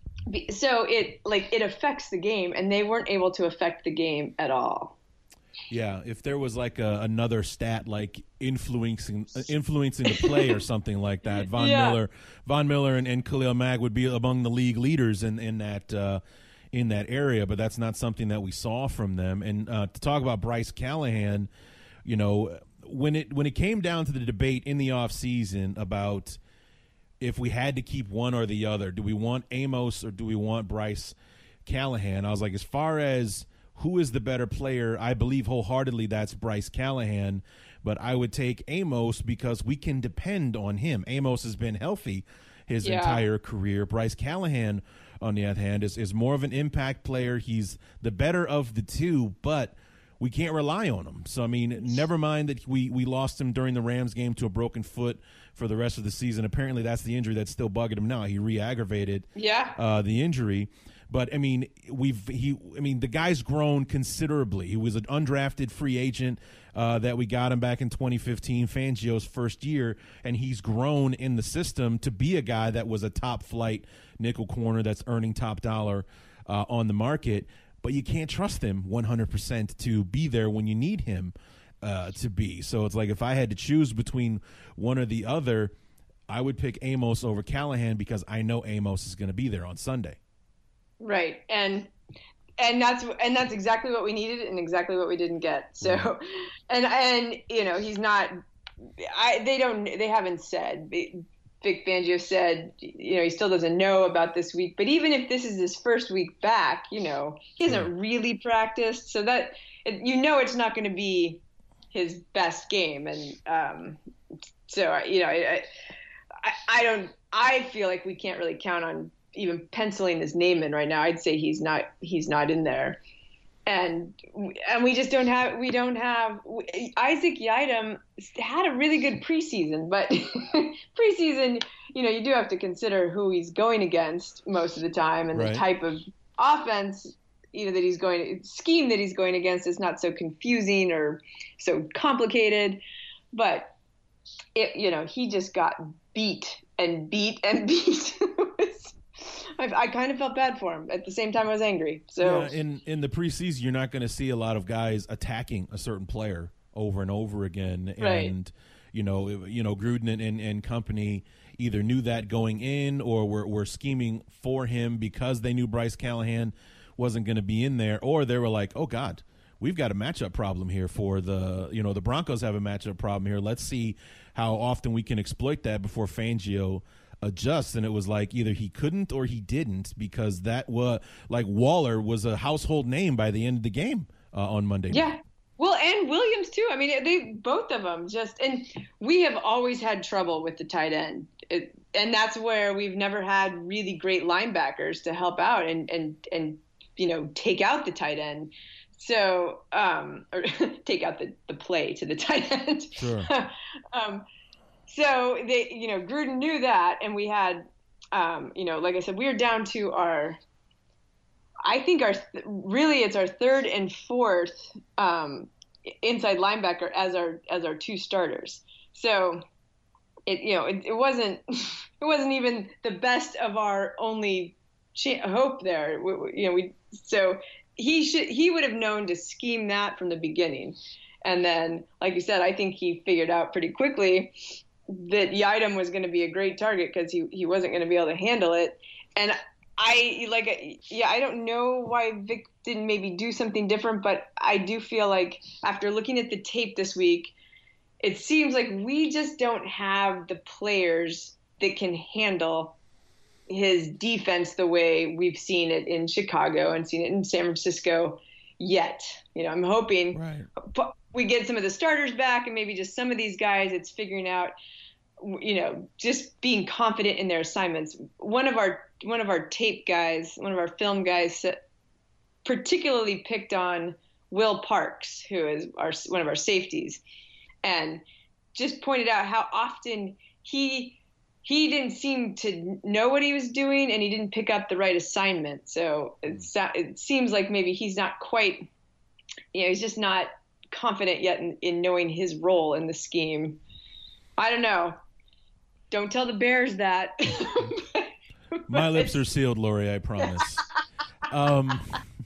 So it like it affects the game, and they weren't able to affect the game at all. Yeah, if there was like a, another stat like influencing influencing the play or something like that, Von yeah. Miller, Von Miller and, and Khalil Mack would be among the league leaders in in that uh, in that area. But that's not something that we saw from them. And uh, to talk about Bryce Callahan, you know, when it when it came down to the debate in the offseason about if we had to keep one or the other, do we want Amos or do we want Bryce Callahan? I was like, as far as who is the better player, I believe wholeheartedly that's Bryce Callahan, but I would take Amos because we can depend on him. Amos has been healthy his yeah. entire career. Bryce Callahan, on the other hand, is, is more of an impact player. He's the better of the two, but we can't rely on him. So, I mean, never mind that we, we lost him during the Rams game to a broken foot for the rest of the season. Apparently that's the injury that's still bugging him now. He re-aggravated yeah. uh, the injury. But I mean, we've he. I mean, the guy's grown considerably. He was an undrafted free agent uh, that we got him back in twenty fifteen, Fangio's first year, and he's grown in the system to be a guy that was a top flight nickel corner that's earning top dollar uh, on the market. But you can't trust him one hundred percent to be there when you need him uh, to be. So it's like if I had to choose between one or the other, I would pick Amos over Callahan because I know Amos is going to be there on Sunday. Right. And and that's and that's exactly what we needed and exactly what we didn't get. So and and you know, he's not I they don't they haven't said Vic Fangio said, you know, he still doesn't know about this week, but even if this is his first week back, you know, he hasn't sure. really practiced, so that you know it's not going to be his best game. And um so you know, I I, I don't I feel like we can't really count on even penciling his name in right now. I'd say he's not he's not in there. And and we just don't have we don't have Isaac Yiadom had a really good preseason, but preseason, you know, you do have to consider who he's going against most of the time, and right. the type of offense, you know, that he's going scheme that he's going against is not so confusing or so complicated. But it, you know, he just got beat and beat and beat. I, I kind of felt bad for him. At the same time, I was angry. So yeah, in in the preseason, you're not going to see a lot of guys attacking a certain player over and over again. Right. And you know, you know, Gruden and, and company either knew that going in, or were were scheming for him because they knew Bryce Callahan wasn't going to be in there, or they were like, oh God, we've got a matchup problem here for the, you know, the Broncos have a matchup problem here. Let's see how often we can exploit that before Fangio adjusts. And it was like either he couldn't or he didn't, because that was like Waller was a household name by the end of the game uh, on Monday night. Yeah. Well, and Williams too. I mean, they both of them just, and we have always had trouble with the tight end. It, and that's where we've never had really great linebackers to help out and, and, and, you know, take out the tight end. So, um, or take out the, the play to the tight end. Sure. um, so they, you know, Gruden knew that, and we had, um, you know, like I said, we were down to our, I think our, really it's our third and fourth, um, inside linebacker as our, as our two starters. So it, you know, it, it wasn't, it wasn't even the best of our only hope there. We, we, you know, we, so he should, he would have known to scheme that from the beginning. And then, like you said, I think he figured out pretty quickly that Yiadom was going to be a great target because he, he wasn't going to be able to handle it. And I like, yeah, I don't know why Vic didn't maybe do something different, but I do feel like after looking at the tape this week, it seems like we just don't have the players that can handle his defense the way we've seen it in Chicago and seen it in San Francisco yet. You know, I'm hoping right. we get some of the starters back, and maybe just some of these guys, it's figuring out, you know, just being confident in their assignments. One of our, one of our tape guys, one of our film guys particularly picked on Will Parks, who is our, one of our safeties, and just pointed out how often he, he didn't seem to know what he was doing, and he didn't pick up the right assignment. So it's, it seems like maybe he's not quite, you know, he's just not confident yet in, in knowing his role in the scheme. I don't know. Don't tell the Bears that. but, My lips are sealed, Lori, I promise. um,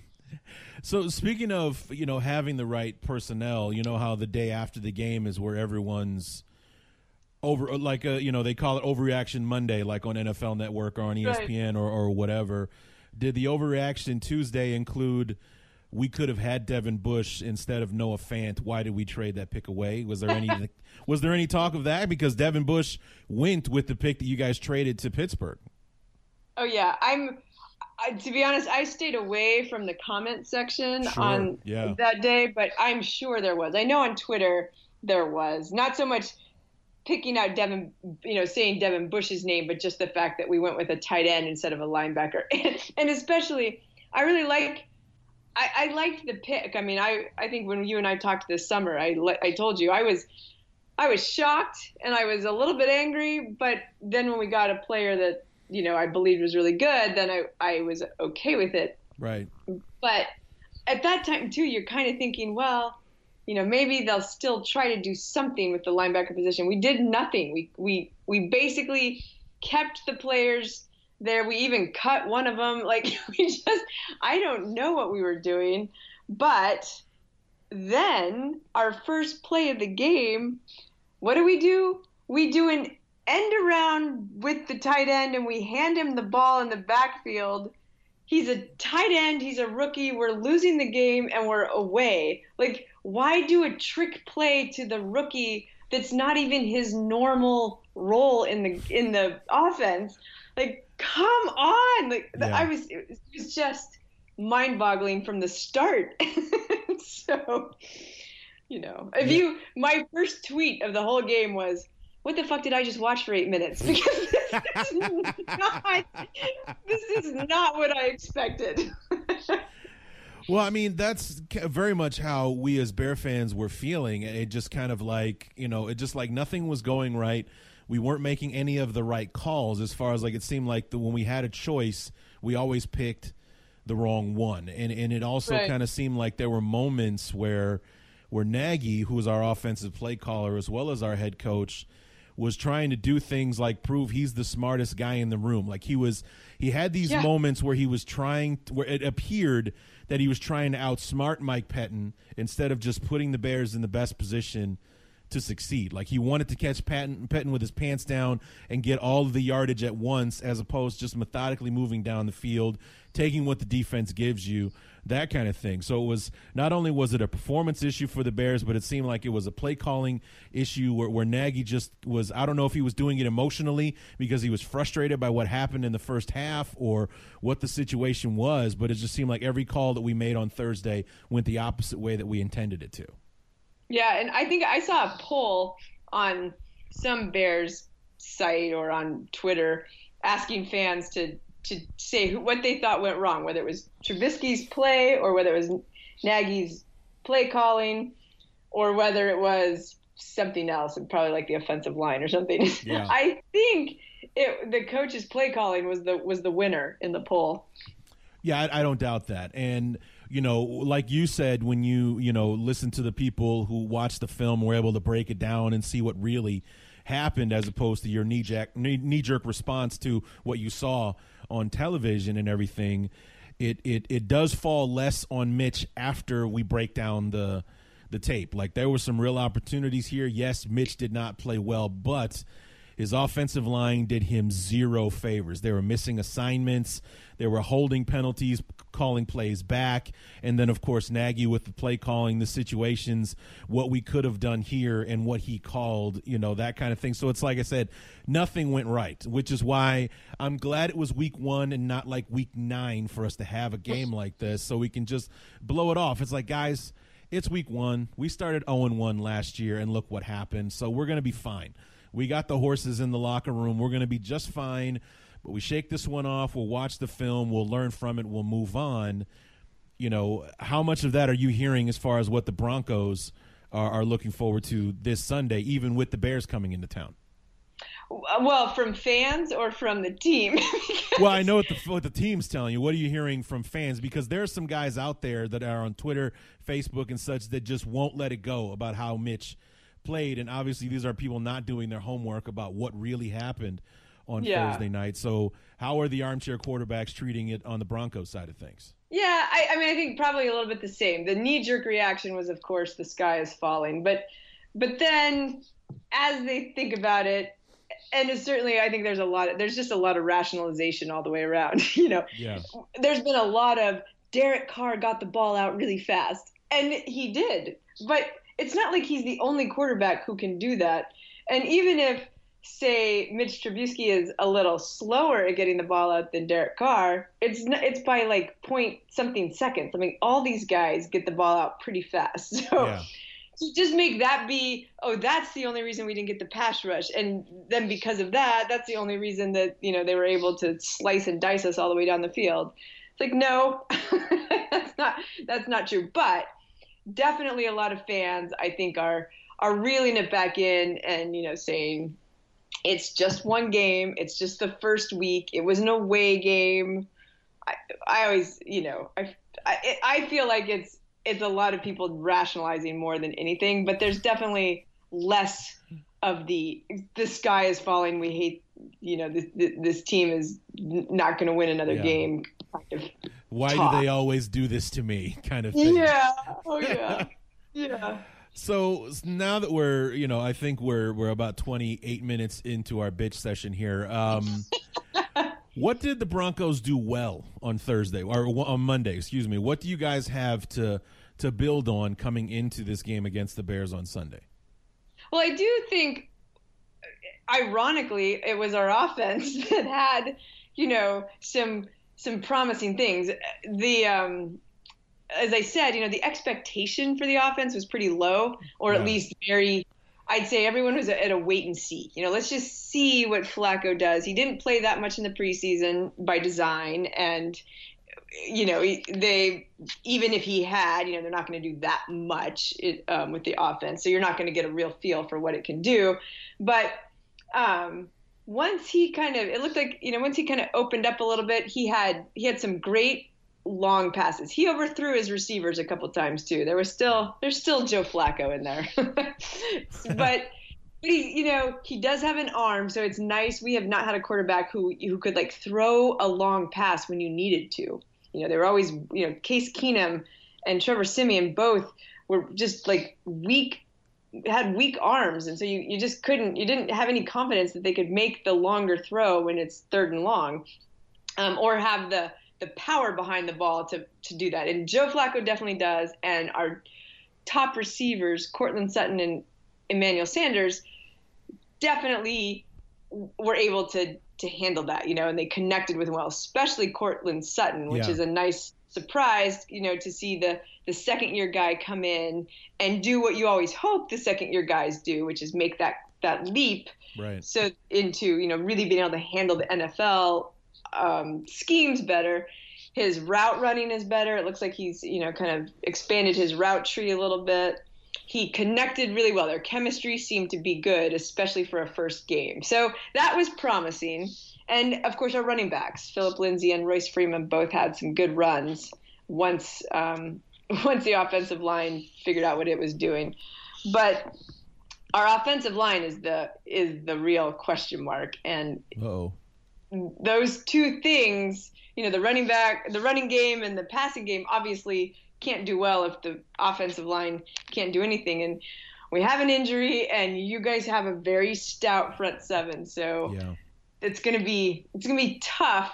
so speaking of, you know, having the right personnel, you know how the day after the game is where everyone's over, like, a, you know, they call it Overreaction Monday, like on N F L Network or on E S P N right. or, or whatever. Did the Overreaction Tuesday include, we could have had Devin Bush instead of Noah Fant, why did we trade that pick away? Was there any was there any talk of that? Because Devin Bush went with the pick that you guys traded to Pittsburgh. Oh yeah, I'm I, to be honest, I stayed away from the comment section sure. on yeah. that day, but I'm sure there was. I know on Twitter there was. Not so much picking out Devin, you know, saying Devin Bush's name, but just the fact that we went with a tight end instead of a linebacker. And especially, I really like I, I liked the pick. I mean, I, I think when you and I talked this summer, I, I told you I was I was shocked and I was a little bit angry. But then when we got a player that, you know, I believed was really good, then I, I was okay with it. Right. But at that time, too, you're kind of thinking, well, you know, maybe they'll still try to do something with the linebacker position. We did nothing. We we we basically kept the players there. We even cut one of them. Like, we just, I don't know what we were doing. But then our first play of the game, what do we do? We do an end around with the tight end, and we hand him the ball in the backfield. He's a tight end. He's a rookie. We're losing the game, and we're away. Like, why do a trick play to the rookie that's not even his normal role in the in the offense? Like, come on! Like, yeah. I was, it was just mind-boggling from the start. So, you know, if you, my first tweet of the whole game was, "What the fuck did I just watch for eight minutes?" Because this is not, this is not what I expected. Well, I mean, that's very much how we as Bear fans were feeling. It just kind of like, you know, it just like nothing was going right. We weren't making any of the right calls as far as like it seemed like the, when we had a choice, we always picked the wrong one. And and it also right. kind of seemed like there were moments where where Nagy, who was our offensive play caller as well as our head coach, was trying to do things like prove he's the smartest guy in the room. Like he was, he had these yeah. moments where he was trying, where it appeared that he was trying to outsmart Mike Pettin instead of just putting the Bears in the best position to succeed. Like he wanted to catch Patton, Pettin with his pants down and get all of the yardage at once, as opposed to just methodically moving down the field, taking what the defense gives you, that kind of thing. So it was, not only was it a performance issue for the Bears, but it seemed like it was a play calling issue where, where Nagy just was, I don't know if he was doing it emotionally because he was frustrated by what happened in the first half or what the situation was, but it just seemed like every call that we made on Thursday went the opposite way that we intended it to. Yeah, and I think I saw a poll on some Bears site or on Twitter asking fans to to say who, what they thought went wrong, whether it was Trubisky's play or whether it was Nagy's play calling or whether it was something else, and probably like the offensive line or something. Yeah. I think it, the coach's play calling was the was the winner in the poll. Yeah, I, I don't doubt that. And, you know, like you said, when you, you know, listen to the people who watch the film, were able to break it down and see what really happened as opposed to your knee-jerk, knee-jerk response to what you saw on television and everything, it, it, it does fall less on Mitch after we break down the the tape. Like, there were some real opportunities here. Yes, Mitch did not play well, but his offensive line did him zero favors. They were missing assignments. There were holding penalties, calling plays back. And then, of course, Nagy with the play calling, the situations, what we could have done here and what he called, you know, that kind of thing. So it's like I said, nothing went right, which is why I'm glad it was week one and not like week nine for us to have a game like this so we can just blow it off. It's like, guys, it's week one. We started oh and one last year, and look what happened. So we're going to be fine. We got the horses in the locker room. We're going to be just fine. But we shake this one off. We'll watch the film. We'll learn from it. We'll move on. You know, how much of that are you hearing as far as what the Broncos are, are looking forward to this Sunday, even with the Bears coming into town? Well, from fans or from the team? Well, I know what the, what the team's telling you. What are you hearing from fans? Because there are some guys out there that are on Twitter, Facebook, and such that just won't let it go about how Mitch played, and obviously these are people not doing their homework about what really happened on yeah. Thursday night. So how are the armchair quarterbacks treating it on the Broncos side of things? Yeah, I, I mean, I think probably a little bit the same. The knee-jerk reaction was, of course, the sky is falling. But but then as they think about it, and it's certainly, I think there's a lot of, there's just a lot of rationalization all the way around. You know, yeah. There's been a lot of Derek Carr got the ball out really fast, and he did. But it's not like he's the only quarterback who can do that. And even if, say, Mitch Trubisky is a little slower at getting the ball out than Derek Carr, it's it's by like point something seconds. I mean, all these guys get the ball out pretty fast. So yeah. to just make that be, oh, that's the only reason we didn't get the pass rush. And then because of that, that's the only reason that, you know, they were able to slice and dice us all the way down the field. It's like, no, that's not that's not true. But definitely a lot of fans, I think, are are reeling it back in and, you know, saying it's just one game. It's just the first week. It was an away game. I, I always, you know, I, I, I feel like it's it's a lot of people rationalizing more than anything, but there's definitely less of the the sky is falling. We hate, you know, this, this team is not going to win another yeah. game. Kind of Why talk. do they always do this to me kind of thing? Yeah. Oh, yeah. Yeah. So now that we're, you know, I think we're we're about twenty-eight minutes into our bitch session here. Um, what did the Broncos do well on Thursday or on Monday? Excuse me. What do you guys have to to build on coming into this game against the Bears on Sunday? Well, I do think, ironically, it was our offense that had, you know, some some promising things. The um, as I said, you know, the expectation for the offense was pretty low, or at yeah. least very I'd say everyone was at a wait and see. You know, let's just see what Flacco does. He didn't play that much in the preseason by design, and you know, they even if he had, you know, they're not going to do that much it, um, with the offense, so you're not going to get a real feel for what it can do. But um, once he kind of, it looked like, you know, once he kind of opened up a little bit, he had he had some great long passes. He overthrew his receivers a couple times too. There was still there's still Joe Flacco in there, but. But he, you know, he does have an arm, so it's nice. We have not had a quarterback who who could like throw a long pass when you needed to. You know, they were always, you know, Case Keenum and Trevor Siemian both were just like weak, had weak arms, and so you, you just couldn't, you didn't have any confidence that they could make the longer throw when it's third and long, um, or have the the power behind the ball to to do that. And Joe Flacco definitely does, and our top receivers, Cortland Sutton and Emmanuel Sanders, definitely were able to to handle that, you know, and they connected with him well, especially Cortland Sutton, which yeah. is a nice surprise, you know, to see the the second year guy come in and do what you always hope the second year guys do, which is make that that leap right. so into, you know, really being able to handle the N F L um, schemes better. His route running is better. It looks like he's, you know, kind of expanded his route tree a little bit. He connected really well. Their chemistry seemed to be good, especially for a first game. So that was promising. And, of course, our running backs, Phillip Lindsay and Royce Freeman, both had some good runs once um, once the offensive line figured out what it was doing. But our offensive line is the is the real question mark. And Uh-oh. those two things, you know, the running back, the running game and the passing game, obviously – can't do well if the offensive line can't do anything. And we have an injury, and you guys have a very stout front seven, so yeah. it's gonna be it's gonna be tough.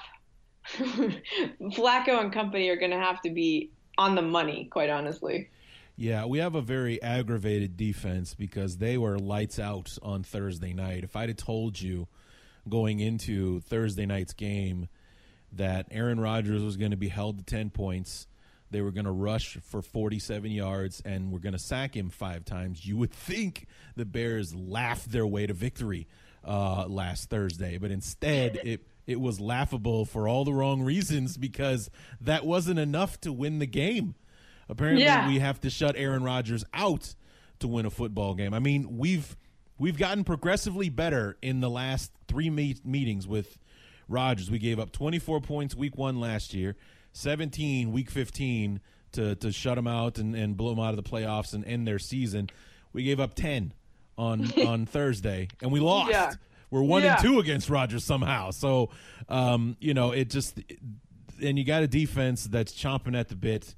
Flacco and company are gonna have to be on the money, quite honestly. Yeah, we have a very aggravated defense because they were lights out on Thursday night. If I'd have told you going into Thursday night's game that Aaron Rodgers was going to be held to ten points, they were going to rush for forty-seven yards, and we're going to sack him five times, you would think the Bears laughed their way to victory uh, last Thursday. But instead, it it was laughable for all the wrong reasons, because that wasn't enough to win the game. Apparently, yeah. we have to shut Aaron Rodgers out to win a football game. I mean, we've we've gotten progressively better in the last three meet- meetings with Rodgers. We gave up twenty-four points week one last year, seventeen week fifteen to, to shut them out and, and blow them out of the playoffs and end their season. We gave up ten on on Thursday, and we lost. Yeah. We're one yeah. and two against Rodgers somehow. So, um, you know, it just – and you got a defense that's chomping at the bit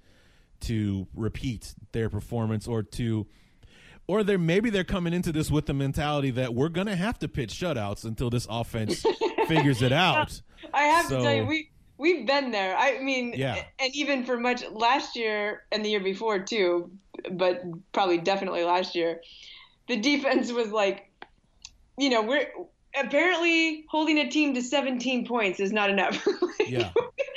to repeat their performance, or to – or they're maybe they're coming into this with the mentality that we're going to have to pitch shutouts until this offense figures it out. I have so, to tell you, we – We've been there. I mean, yeah. and even for much last year and the year before too, but probably definitely last year, the defense was like, you know, we're apparently holding a team to seventeen points is not enough. Like, yeah.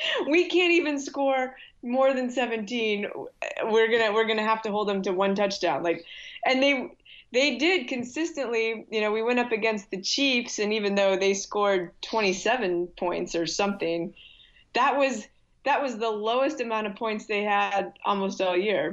We can't even score more than seventeen. We're gonna we're gonna have to hold them to one touchdown. Like, and they. They did consistently, you know, we went up against the Chiefs, and even though they scored twenty-seven points or something, that was that was the lowest amount of points they had almost all year.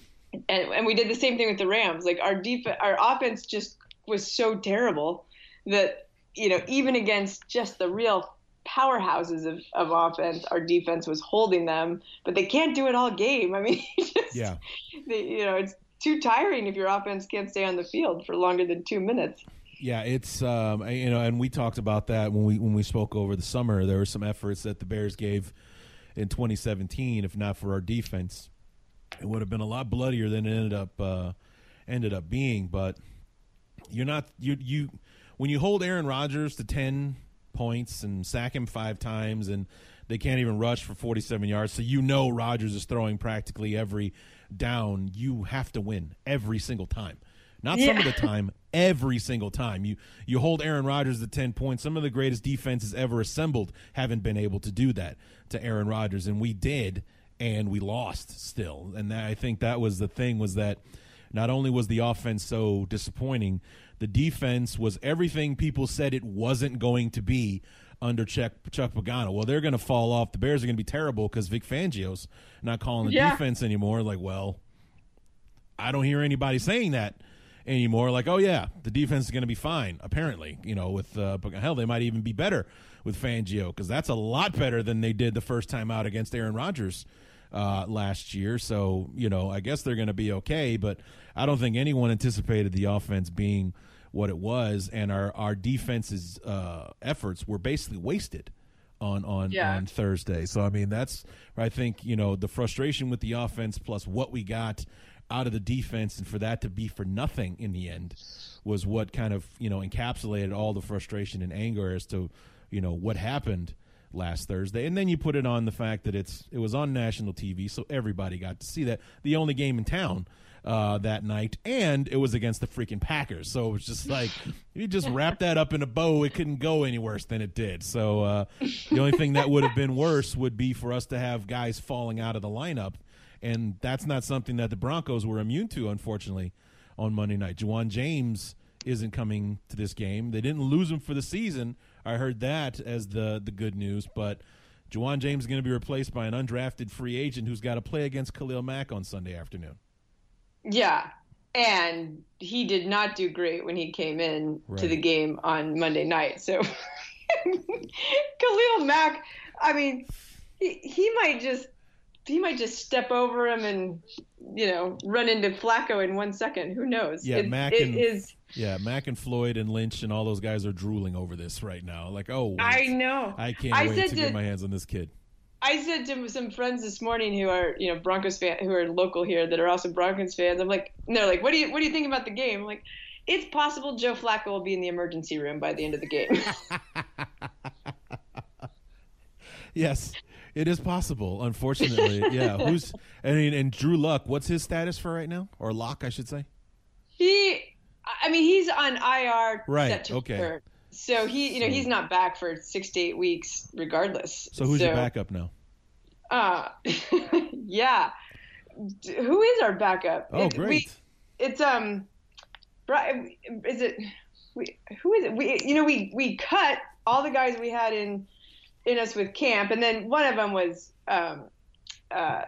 And and we did the same thing with the Rams. Like our def- our offense just was so terrible that, you know, even against just the real powerhouses of, of offense, our defense was holding them, but they can't do it all game. I mean, just, yeah. they, you know, it's too tiring if your offense can't stay on the field for longer than two minutes. Yeah, it's um, you know, and we talked about that when we when we spoke over the summer. There were some efforts that the Bears gave in twenty seventeen. If not for our defense, it would have been a lot bloodier than it ended up uh, ended up being. But you're not you you when you hold Aaron Rodgers to ten points and sack him five times, and they can't even rush for forty-seven yards. So you know Rodgers is throwing practically every down. You have to win every single time. Not yeah. some of the time, every single time. You you hold Aaron Rodgers to ten points. Some of the greatest defenses ever assembled haven't been able to do that to Aaron Rodgers, and we did, and we lost still. And that, I think that was the thing, was that not only was the offense so disappointing, the defense was everything people said it wasn't going to be under Chuck, Chuck Pagano. Well, they're going to fall off. The Bears are going to be terrible because Vic Fangio's not calling the yeah. defense anymore. Like, well, I don't hear anybody saying that anymore. Like, oh, yeah, the defense is going to be fine, apparently. You know, with uh, hell, they might even be better with Fangio because that's a lot better than they did the first time out against Aaron Rodgers uh, last year. So, you know, I guess they're going to be okay, but I don't think anyone anticipated the offense being what it was, and our, our defense's uh, efforts were basically wasted on on, yeah. on Thursday. So, I mean, that's, I think, you know, the frustration with the offense plus what we got out of the defense, and for that to be for nothing in the end was what kind of, you know, encapsulated all the frustration and anger as to, you know, what happened last Thursday. And then you put it on the fact that it's it was on national T V, so everybody got to see that, the only game in town uh, that night, and it was against the freaking Packers. So it was just like, you just wrap that up in a bow. It couldn't go any worse than it did. So uh, the only thing that would have been worse would be for us to have guys falling out of the lineup, and that's not something that the Broncos were immune to, unfortunately, on Monday night. Juwan James isn't coming to this game. They didn't lose him for the season. I heard that as the, the good news, but Juwan James is going to be replaced by an undrafted free agent who's got to play against Khalil Mack on Sunday afternoon. Yeah, and he did not do great when he came in right. to the game on Monday night. So Khalil Mack, I mean, he, he might just he might just step over him and, you know, run into Flacco in one second. Who knows? Yeah, it, Mack it and is. Yeah, Mack and Floyd and Lynch and all those guys are drooling over this right now. Like, oh, wait. I know. I can't I wait said to, to get my hands on this kid. I said to some friends this morning who are, you know, Broncos fans, who are local here that are also Broncos fans. I'm like, and they're like, what do you, what do you think about the game? I'm like, it's possible Joe Flacco will be in the emergency room by the end of the game. Yes, it is possible. Unfortunately, yeah. Who's I mean, and Drew Luck? What's his status for right now, or Lock, I should say? He, I mean, he's on I R. Right. Set to okay. return. So he, you know, he's not back for six to eight weeks, regardless. So who's so, your backup now? Uh, yeah. Who is our backup? Oh, it, great. We, it's um, is it? We, who is it? We, you know, we we cut all the guys we had in in us with camp, and then one of them was um, uh,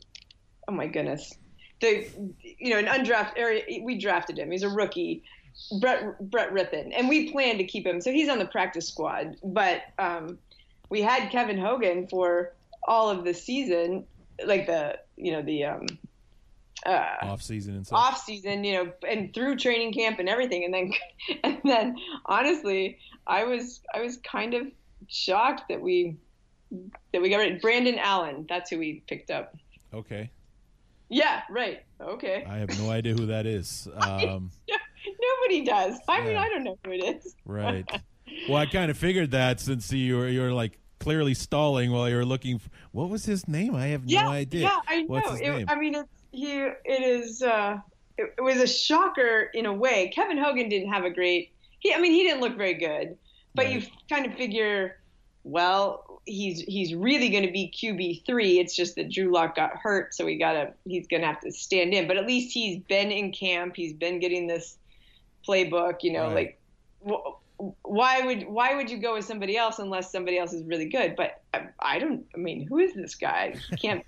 oh my goodness, the you know, an undrafted area. We drafted him. He's a rookie. Brett Brett Rippon, and we plan to keep him, so he's on the practice squad. But um, we had Kevin Hogan for all of the season, like the you know the um, uh, off season and stuff. Off season, you know, and through training camp and everything, and then and then honestly, I was I was kind of shocked that we that we got rid of Brandon Allen. That's who we picked up. Okay. Yeah. Right. Okay. I have no idea who that is. Um, Nobody does. I yeah. mean, I don't know who it is. Right. Well, I kind of figured that since you were you were like clearly stalling while you were looking for, what was his name? I have no yeah, idea. Yeah, I know. What's his it, name? I mean, it's, he it is. Uh, it, it was a shocker in a way. Kevin Hogan didn't have a great. He, I mean, he didn't look very good. But Right. you kind of figure, well, he's he's really going to be Q B three. It's just that Drew Lock got hurt, so we gotta he's going to have to stand in. But at least he's been in camp. He's been getting this playbook. You know, Right. like wh- why would why would you go with somebody else unless somebody else is really good? But I, I don't. I mean, who is this guy? He can't.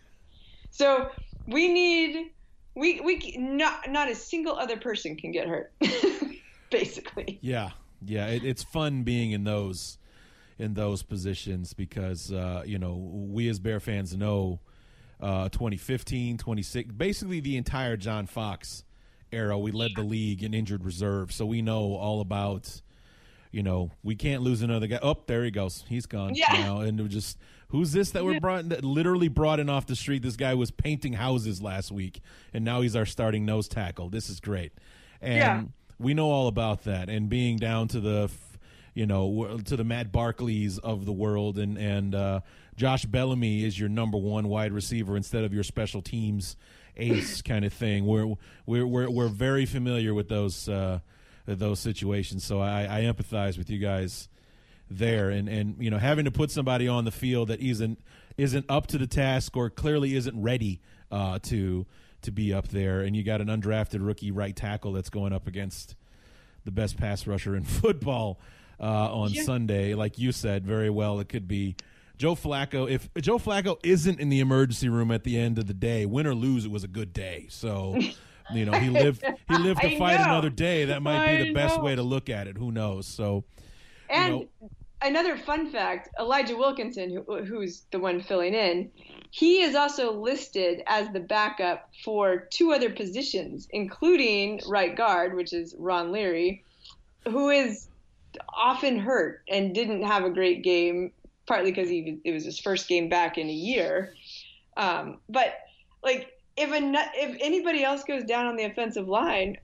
So we need we we not not a single other person can get hurt, basically. Yeah, yeah. It, it's fun being in those in those positions because uh, you know we as Bear fans know uh, twenty fifteen, twenty-six, basically the entire John Fox era. We led the league in injured reserve, so we know all about. You know, we can't lose another guy. Oh, there he goes. He's gone Yeah. now. And it was just, who's this that we're brought, that literally brought in off the street? This guy was painting houses last week, and now he's our starting nose tackle. This is great. And Yeah. we know all about that. And being down to the, you know, to the Matt Barkleys of the world, and, and uh, Josh Bellamy is your number one wide receiver instead of your special teams ace kind of thing. We're, we're, we're, we're very familiar with those uh those situations, so I, I empathize with you guys there, and, and you know having to put somebody on the field that isn't isn't up to the task or clearly isn't ready uh, to to be up there, and you got an undrafted rookie right tackle that's going up against the best pass rusher in football uh, on yeah. Sunday. Like you said, very well, it could be Joe Flacco. If Joe Flacco isn't in the emergency room at the end of the day, win or lose, it was a good day. So, you know, he lived he lived to fight know. another day. That might be the I best know. way to look at it. Who knows? So, and you know, another fun fact, Elijah Wilkinson, who, who's the one filling in, he is also listed as the backup for two other positions, including right guard, which is Ron Leary, who is often hurt and didn't have a great game, partly because he it was his first game back in a year. Um, but, like, if a, if anybody else goes down on the offensive line,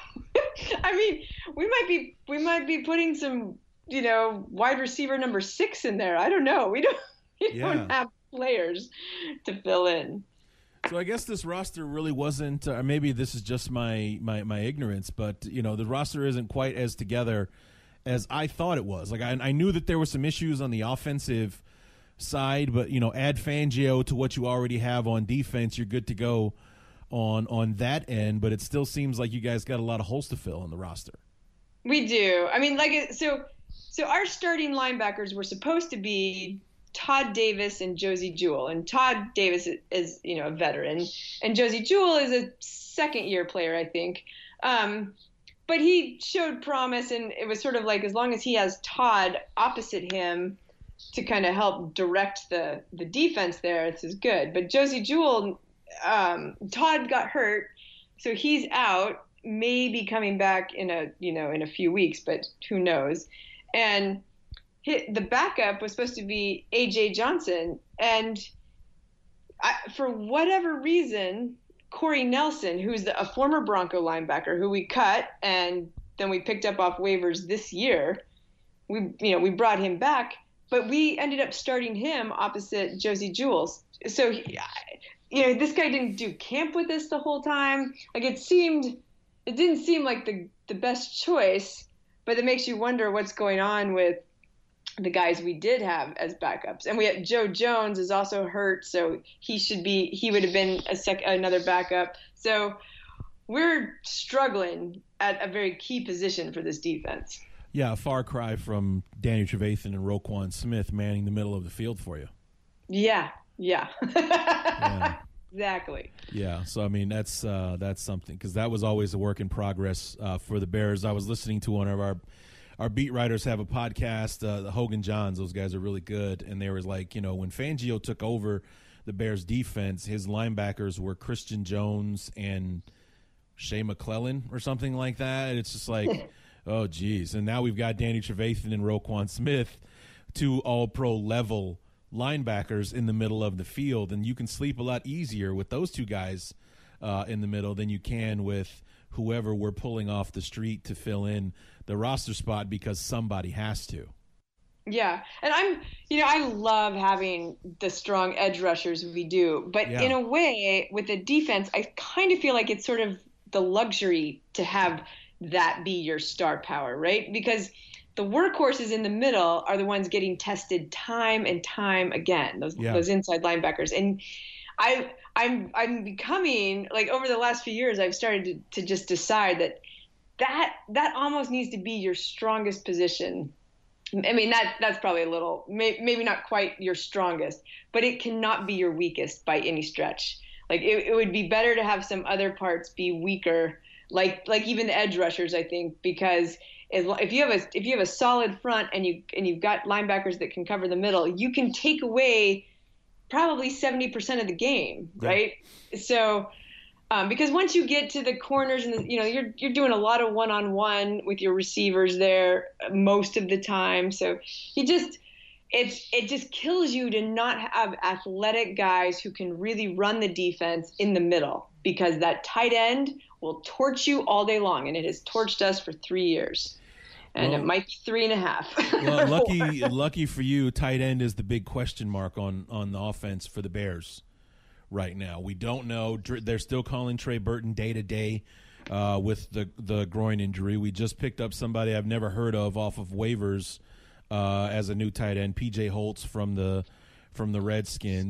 I mean, we might be we might be putting some, you know, wide receiver number six in there. I don't know. We don't we yeah. don't have players to fill in. So I guess this roster really wasn't, or uh, maybe this is just my, my, my ignorance, but, you know, the roster isn't quite as together as I thought it was. Like, I, I knew that there were some issues on the offensive side, but, you know, add Fangio to what you already have on defense, you're good to go on on that end, but it still seems like you guys got a lot of holes to fill on the roster. We do. I mean, like, so so our starting linebackers were supposed to be Todd Davis and Josie Jewell. And Todd Davis is, is, you know, a veteran. And Josie Jewell is a second-year player, I think. Um, but he showed promise, and it was sort of like as long as he has Todd opposite him to kind of help direct the, the defense there, this is good. But Josie Jewell, um, Todd got hurt, so he's out, maybe coming back in a, you know, in a few weeks, but who knows. And the backup was supposed to be A J Johnson, and I, for whatever reason, Corey Nelson, who's the, a former Bronco linebacker who we cut and then we picked up off waivers this year, we you know we brought him back, but we ended up starting him opposite Josie Jewell. So he, you know this guy didn't do camp with us the whole time. Like it seemed, it didn't seem like the the best choice, but it makes you wonder what's going on with the guys we did have as backups. And we had Joe Jones is also hurt, so he should be he would have been a sec another backup. So we're struggling at a very key position for this defense. Yeah, a far cry from Danny Trevathan and Roquan Smith manning the middle of the field for you. Yeah, yeah. yeah. Exactly. Yeah, so I mean that's uh, that's something, because that was always a work in progress uh, for the Bears. I was listening to one of our Our beat writers have a podcast, uh, the Hogan Johns. Those guys are really good. And they were like, you know, when Fangio took over the Bears defense, his linebackers were Christian Jones and Shea McClellan or something like that. It's just like, oh, geez. And now we've got Danny Trevathan and Roquan Smith, two all-pro level linebackers in the middle of the field. And you can sleep a lot easier with those two guys uh, in the middle than you can with whoever we're pulling off the street to fill in the roster spot, because somebody has to. Yeah. And I'm, you know, I love having the strong edge rushers we do, but yeah. in a way with the defense, I kind of feel like it's sort of the luxury to have that be your star power, right? Because the workhorses in the middle are the ones getting tested time and time again, those, yeah. those inside linebackers. And I, I'm I'm becoming, like, over the last few years, I've started to, to just decide that, that that almost needs to be your strongest position. I mean, that that's probably a little, may, maybe not quite your strongest, but it cannot be your weakest by any stretch. Like, it, it would be better to have some other parts be weaker, like like even the edge rushers, I think, because if you have a if you have a solid front and you and you've got linebackers that can cover the middle, you can take away probably seventy percent of the game, right? Yeah. So, um, because once you get to the corners and the, you know, you're you're doing a lot of one-on-one with your receivers there most of the time. So you just it's it just kills you to not have athletic guys who can really run the defense in the middle, because that tight end will torch you all day long, and it has torched us for three years. And well, it might be three and a half. Well, lucky, lucky for you, tight end is the big question mark on, on the offense for the Bears right now. We don't know. They're still calling Trey Burton day to day uh, with the the groin injury. We just picked up somebody I've never heard of off of waivers uh, as a new tight end, P J Holtz from the from the Redskins.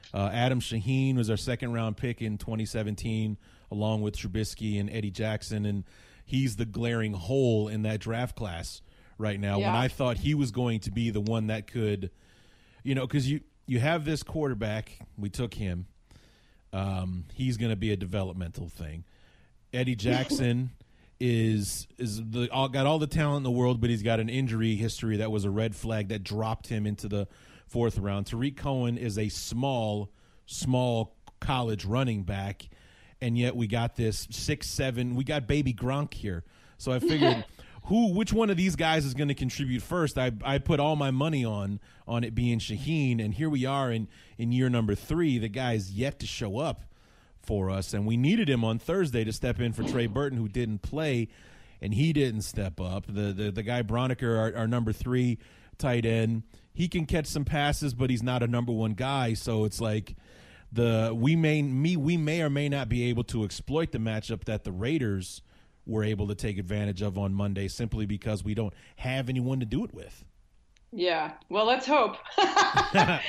Uh, Adam Shaheen was our second round pick in twenty seventeen, along with Trubisky and Eddie Jackson, and he's the glaring hole in that draft class right now. Yeah. When I thought he was going to be the one that could, you know, because you you have this quarterback, we took him. Um, he's going to be a developmental thing. Eddie Jackson is is the all, got all the talent in the world, but he's got an injury history that was a red flag that dropped him into the fourth round. Tariq Cohen is a small, small college running back, and yet we got this six seven. We got baby Gronk here, so I figured. Who, which one of these guys is going to contribute first? I I put all my money on on it being Shaheen, and here we are in, in year number three. The guy's yet to show up for us, and we needed him on Thursday to step in for Trey Burton, who didn't play, and he didn't step up. The the, the guy Broniker, our, our number three tight end, he can catch some passes, but he's not a number one guy. So it's like the we may me we may or may not be able to exploit the matchup that the Raiders were able to take advantage of on Monday, simply because we don't have anyone to do it with. Yeah. Well, let's hope. I'm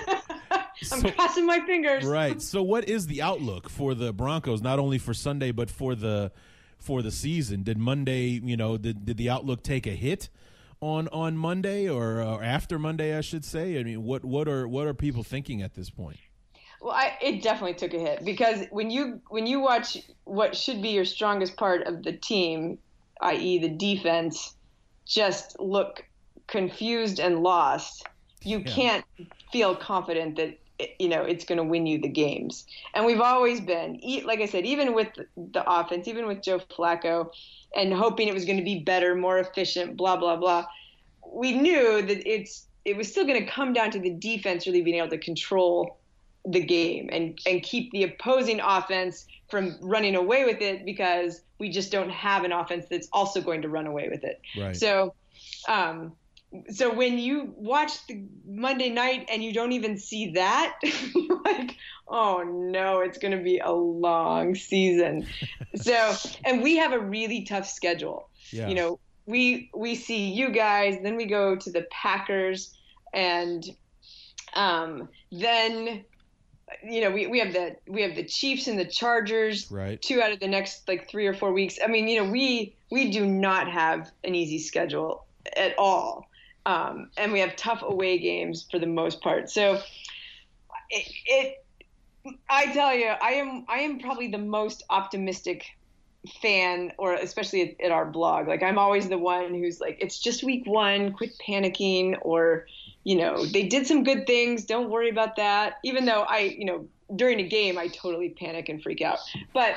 So- crossing my fingers. Right. So what is the outlook for the Broncos, not only for Sunday, but for the for the season? Did Monday, you know, did, did the outlook take a hit on on Monday or, or after Monday, I should say? I mean, what what are what are people thinking at this point? Well, I, it definitely took a hit, because when you when you watch what should be your strongest part of the team, that is the defense, just look confused and lost, you Yeah. can't feel confident that, you know, it's going to win you the games. And we've always been, e- like I said, even with the offense, even with Joe Flacco, and hoping it was going to be better, more efficient, blah, blah, blah, we knew that it's it was still going to come down to the defense really being able to control the game and, and keep the opposing offense from running away with it, because we just don't have an offense that's also going to run away with it. Right. So, um, so when you watch the Monday night and you don't even see that, you're like, oh no, it's going to be a long season. So, and we have a really tough schedule. Yeah. You know, we, we see you guys, then we go to the Packers, and, um, then, you know, we, we have the we have the Chiefs and the Chargers, Right. two out of the next like three or four weeks. I mean, you know, we we do not have an easy schedule at all, um, and we have tough away games for the most part. So, it, it I tell you, I am I am probably the most optimistic fan, or especially at, at our blog. Like, I'm always the one who's like, it's just week one, quit panicking, or, you know, they did some good things, don't worry about that. Even though I, you know, during a game, I totally panic and freak out. But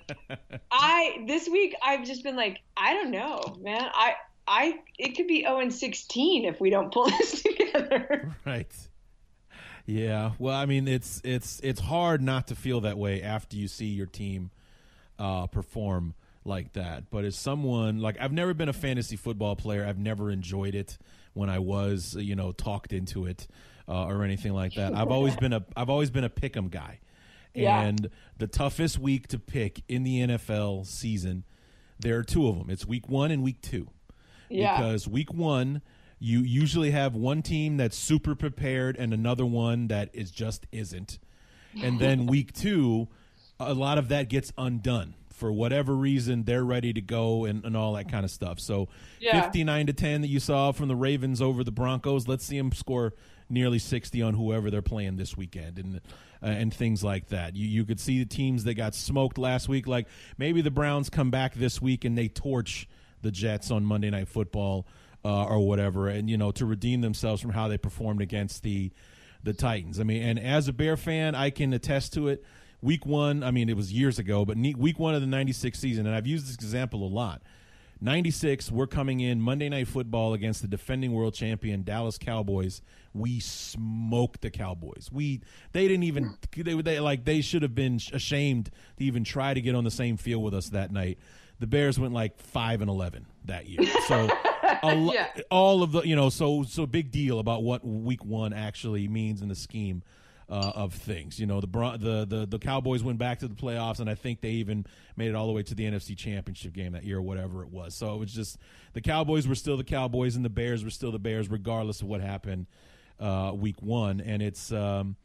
I, this week, I've just been like, I don't know, man. I, I, it could be oh and sixteen if we don't pull this together. Right. Yeah. Well, I mean, it's it's it's hard not to feel that way after you see your team uh, perform like that. But as someone, like, I've never been a fantasy football player. I've never enjoyed it when I was, you know, talked into it uh, or anything like that. I've always been a I've always been a pick'em guy. Yeah. And the toughest week to pick in the N F L season, there are two of them. It's week one and week two. Yeah. Because week one, you usually have one team that's super prepared and another one that is just isn't. And then week two, a lot of that gets undone. For whatever reason, they're ready to go and, and all that kind of stuff. So Yeah. fifty-nine to ten that you saw from the Ravens over the Broncos, let's see them score nearly sixty on whoever they're playing this weekend, and uh, and things like that. You you could see the teams that got smoked last week, like maybe the Browns come back this week and they torch the Jets on Monday Night Football uh, or whatever, and, you know, to redeem themselves from how they performed against the the Titans. I mean, and as a Bear fan, I can attest to it. Week one, I mean, it was years ago, but ne- week one of the ninety-six season, and I've used this example a lot. ninety-six, we're coming in Monday Night Football against the defending world champion Dallas Cowboys. We smoked the Cowboys. We they didn't even they, they like they should have been ashamed to even try to get on the same field with us that night. The Bears went like five and eleven that year. So a lo- Yeah. all of the, you know, so so big deal about what week one actually means in the scheme Uh, of things. You know, the, Bron- the the the Cowboys went back to the playoffs, and I think they even made it all the way to the N F C Championship game that year, or whatever it was. So it was just the Cowboys were still the Cowboys, and the Bears were still the Bears, regardless of what happened uh, week one. And it's, um,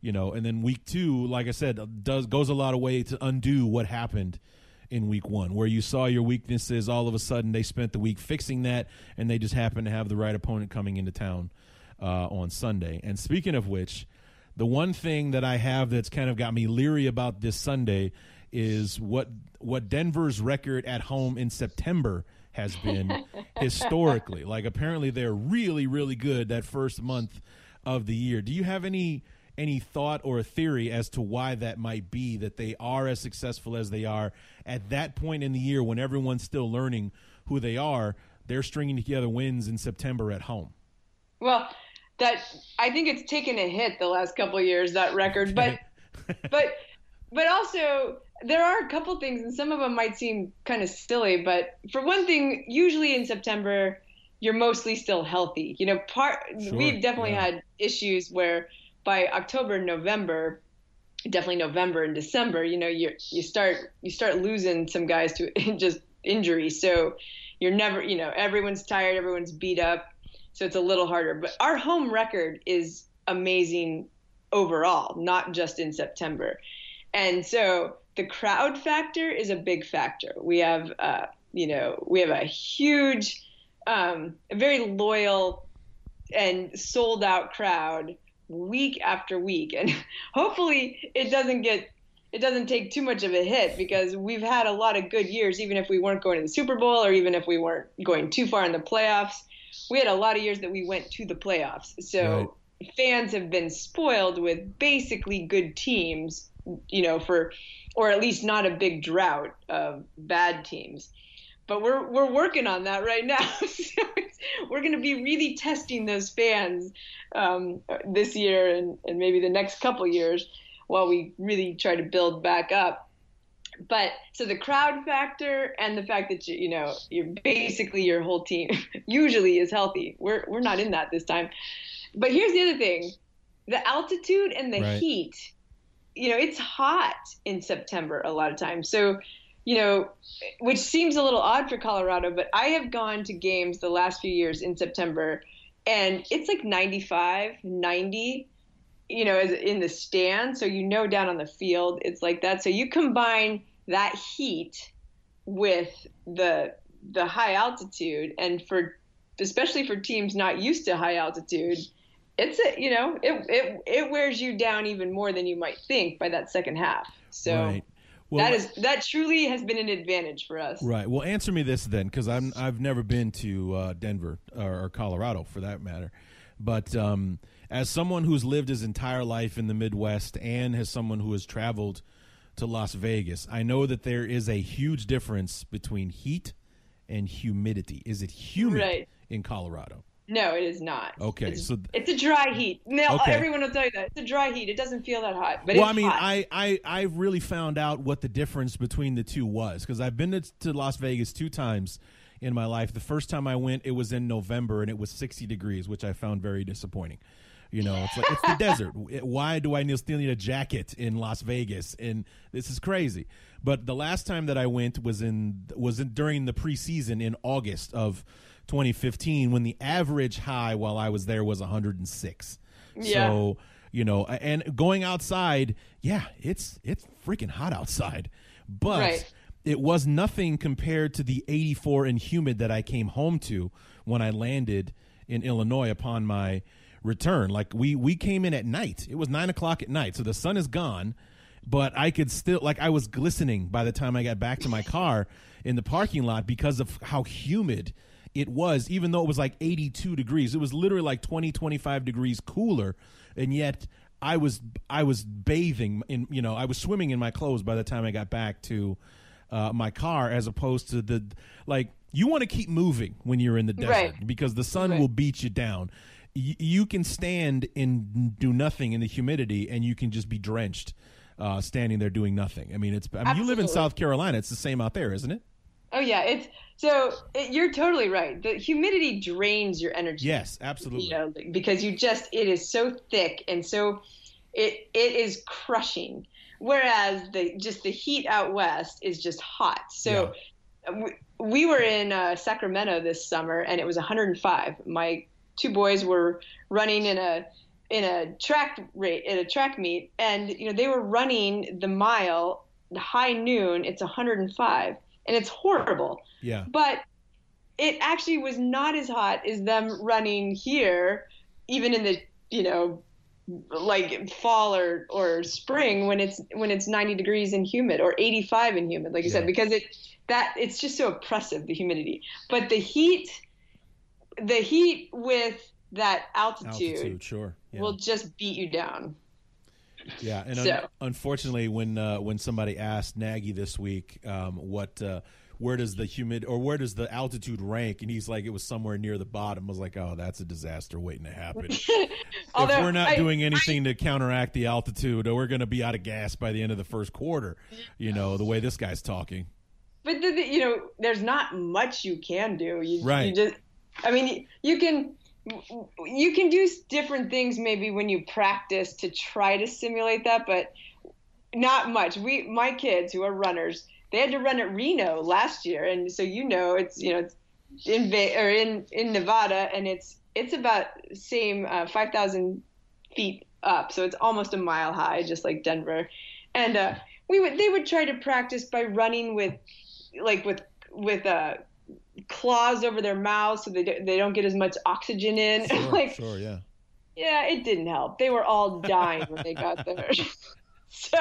you know, and then week two, like I said, does goes a lot of way to undo what happened in week one, where you saw your weaknesses. All of a sudden, they spent the week fixing that, and they just happened to have the right opponent coming into town uh, on Sunday. And speaking of which, the one thing that I have that's kind of got me leery about this Sunday is what what Denver's record at home in September has been historically. Like, apparently they're really, really good that first month of the year. Do you have any any thought or a theory as to why that might be, that they are as successful as they are at that point in the year when everyone's still learning who they are? They're stringing together wins in September at home. Well, that I think it's taken a hit the last couple of years, that record, but but but also there are a couple things, and some of them might seem kind of silly, but for one thing, usually in September you're mostly still healthy. You know, part Sure, we've definitely yeah. had issues where by October, November, definitely November and December, you know, you you start you start losing some guys to just injury. So you're never, you know, everyone's tired, everyone's beat up. So it's a little harder. But our home record is amazing overall, not just in September. And so the crowd factor is a big factor. We have, uh, you know, we have a huge, um, a very loyal and sold out crowd week after week. And hopefully it doesn't get, it doesn't take too much of a hit, because we've had a lot of good years, even if we weren't going to the Super Bowl or even if we weren't going too far in the playoffs. We had a lot of years that we went to the playoffs. So right. Fans have been spoiled with basically good teams, you know, for, or at least not a big drought of bad teams. But we're we're working on that right now. So it's, we're going to be really testing those fans um, this year and, and maybe the next couple years while we really try to build back up. But so the crowd factor and the fact that, you, you know, you're basically your whole team usually is healthy. We're we're not in that this time. But here's the other thing. The altitude and the Right. heat, you know, it's hot in September a lot of times. So, you know, which seems a little odd for Colorado, but I have gone to games the last few years in September and it's like ninety-five, ninety, you know, as in the stand. So, you know, down on the field, it's like that. So you combine that heat with the the high altitude, and for especially for teams not used to high altitude, it's a, you know, it it it wears you down even more than you might think by that second half. So Right. Well, that is that truly has been an advantage for us. Right. Well, answer me this then, because I'm I've never been to uh, Denver or, or Colorado for that matter, but um, as someone who's lived his entire life in the Midwest and as someone who has traveled to Las Vegas, I know that there is a huge difference between heat and humidity. Is it humid Right. in Colorado? No, it is not. Okay, it's, so it's a dry heat. No, Okay. everyone will tell you that it's a dry heat. It doesn't feel that hot, but well, it's I mean, hot. I, I I really found out what the difference between the two was, because I've been to, to Las Vegas two times in my life. The first time I went, it was in November, and it was sixty degrees, which I found very disappointing. You know, it's like, it's the desert. Why do I still need a jacket in Las Vegas? And this is crazy. But the last time that I went was in was in, during the preseason in August of twenty fifteen, when the average high while I was there was one hundred six. Yeah. So, you know, and going outside, yeah, it's it's freaking hot outside. But Right. it was nothing compared to the eighty-four and humid that I came home to when I landed in Illinois upon my return. Like we we came in at night. It was nine o'clock at night, so the sun is gone, but I could still, like, I was glistening by the time I got back to my car in the parking lot because of how humid it was, even though it was like eighty-two degrees. It was literally like twenty, twenty-five degrees cooler, and yet I was I was bathing in, you know, I was swimming in my clothes by the time I got back to uh, my car, as opposed to the, like, you want to keep moving when you're in the desert, Right. because the sun Right. will beat you down. Y- you can stand and do nothing in the humidity, and you can just be drenched uh, standing there doing nothing. I mean, it's. I mean, you live in Absolutely. South Carolina. It's the same out there, isn't it? Oh yeah, it's so it, you're totally right. The humidity drains your energy. Yes, absolutely. You know, because you just it is so thick and so it it is crushing. Whereas the just the heat out west is just hot. So we, we were in uh, Sacramento this summer and it was one hundred five. My two boys were running in a in a track rate at a track meet, and you know they were running the mile high noon. It's one hundred five, and it's horrible. Yeah. But it actually was not as hot as them running here, even in the you know like fall or or spring when it's when it's ninety degrees and humid, or eighty-five and humid, like you yeah. said, because it that it's just so oppressive, the humidity. But the heat, the heat with that altitude, altitude sure. yeah. will just beat you down. Yeah, and so. un- unfortunately, when uh, when somebody asked Nagy this week, um, what uh, where does the humid or where does the altitude rank, and he's like, it was somewhere near the bottom. I was like, oh, that's a disaster waiting to happen. Although, if we're not I, doing anything I, to counteract the altitude, we're going to be out of gas by the end of the first quarter. You know, the way this guy's talking. But the, the, you know, there's not much you can do. You, right. You just, I mean, you can. You can do different things maybe when you practice to try to simulate that, but not much. We, my kids who are runners, they had to run at Reno last year, and so you know it's you know it's in or in in Nevada, and it's it's about same uh, five thousand feet up, so it's almost a mile high, just like Denver, and uh, we would they would try to practice by running with like with with uh. claws over their mouths so they do, they don't get as much oxygen in. Sure, like, sure, yeah. Yeah, it didn't help. They were all dying when they got there. So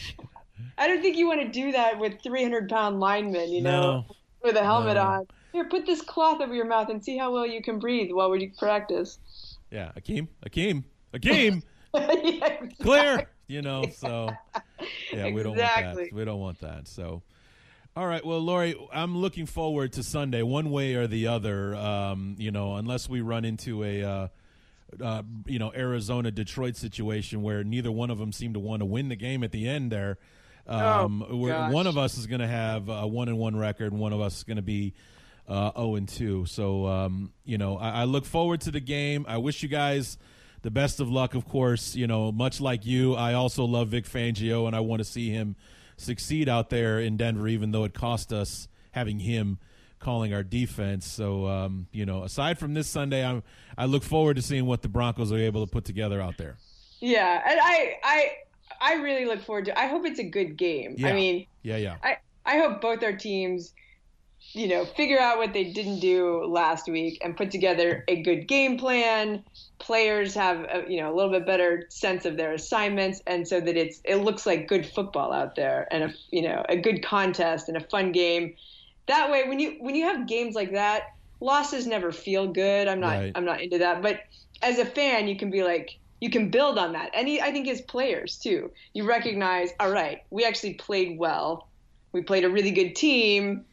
I don't think you want to do that with three hundred pound linemen, you know, no, with a helmet no. on. Here, put this cloth over your mouth and see how well you can breathe while we practice. Yeah, Akeem, Akeem, Akeem, yeah, exactly. clear, you know, so yeah, we exactly. don't want that. We don't want that, so. All right. Well, Lori, I'm looking forward to Sunday one way or the other, um, you know, unless we run into a, uh, uh, you know, Arizona-Detroit situation where neither one of them seem to want to win the game at the end there. Um, oh, we're, one of us is going to have a one and one record, and one of us is going to be uh, zero and two. So, um, you know, I, I look forward to the game. I wish you guys the best of luck, of course. You know, much like you, I also love Vic Fangio, and I want to see him succeed out there in Denver, even though it cost us having him calling our defense. So, um, you know, aside from this Sunday, I'm, I look forward to seeing what the Broncos are able to put together out there. Yeah, and I, I, I really look forward to. I hope it's a good game. Yeah. I mean, yeah, yeah. I, I hope both our teams, you know, figure out what they didn't do last week and put together a good game plan. Players have a, you know a little bit better sense of their assignments, and so that it's it looks like good football out there, and a you know a good contest and a fun game. That way, when you when you have games like that, losses never feel good. I'm not right. I'm not into that, but as a fan, you can be like you can build on that, and I think as players too, you recognize, all right, we actually played well, we played a really good team,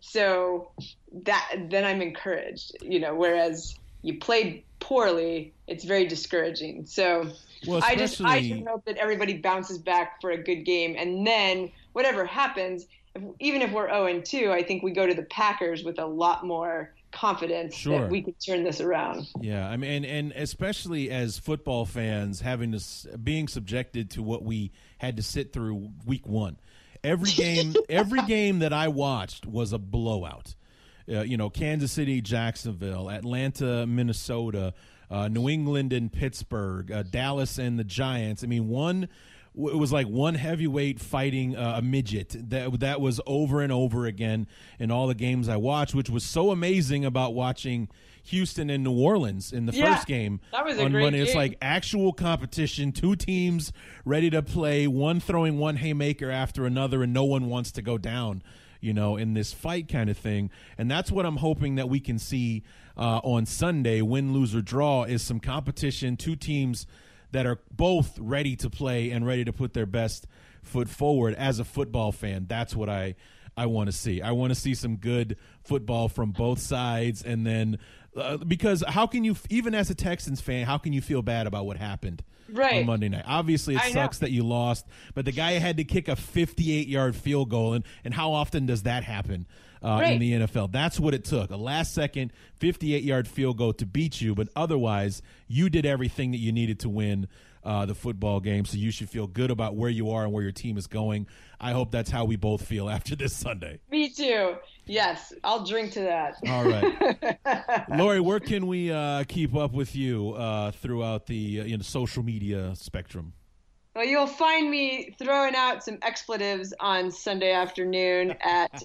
so that then I'm encouraged, you know. Whereas you played poorly, it's very discouraging. So well, I just I just hope that everybody bounces back for a good game, and then whatever happens, if, even if we're oh and two, I think we go to the Packers with a lot more confidence sure. that we can turn this around. Yeah, I mean, and, and especially as football fans, having to being subjected to what we had to sit through week one. Every game, every game that I watched was a blowout. Uh, you know, Kansas City, Jacksonville, Atlanta, Minnesota, uh, New England and Pittsburgh, uh, Dallas and the Giants. I mean, one it was like one heavyweight fighting uh, a midget. That that was over and over again in all the games I watched, which was so amazing about watching Houston and New Orleans in the yeah, first game. That was a on great Monday. game. It's like actual competition, two teams ready to play, one throwing one haymaker after another, and no one wants to go down, you know, in this fight kind of thing. And that's what I'm hoping that we can see uh, on Sunday, win, lose, or draw, is some competition, two teams that are both ready to play and ready to put their best foot forward. As a football fan, that's what I, I want to see. I want to see some good football from both sides. And then uh, because how can you, even as a Texans fan, how can you feel bad about what happened right. on Monday night? Obviously, it I sucks know. that you lost, but the guy had to kick a fifty-eight yard field goal, and, and how often does that happen uh, right. in the N F L? That's what it took, a last-second fifty-eight yard field goal to beat you, but otherwise, you did everything that you needed to win uh, the football game. So you should feel good about where you are and where your team is going. I hope that's how we both feel after this Sunday. Me too. Yes, I'll drink to that. All right. Lori, where can we uh, keep up with you uh, throughout the uh, you know, social media spectrum? Well, you'll find me throwing out some expletives on Sunday afternoon at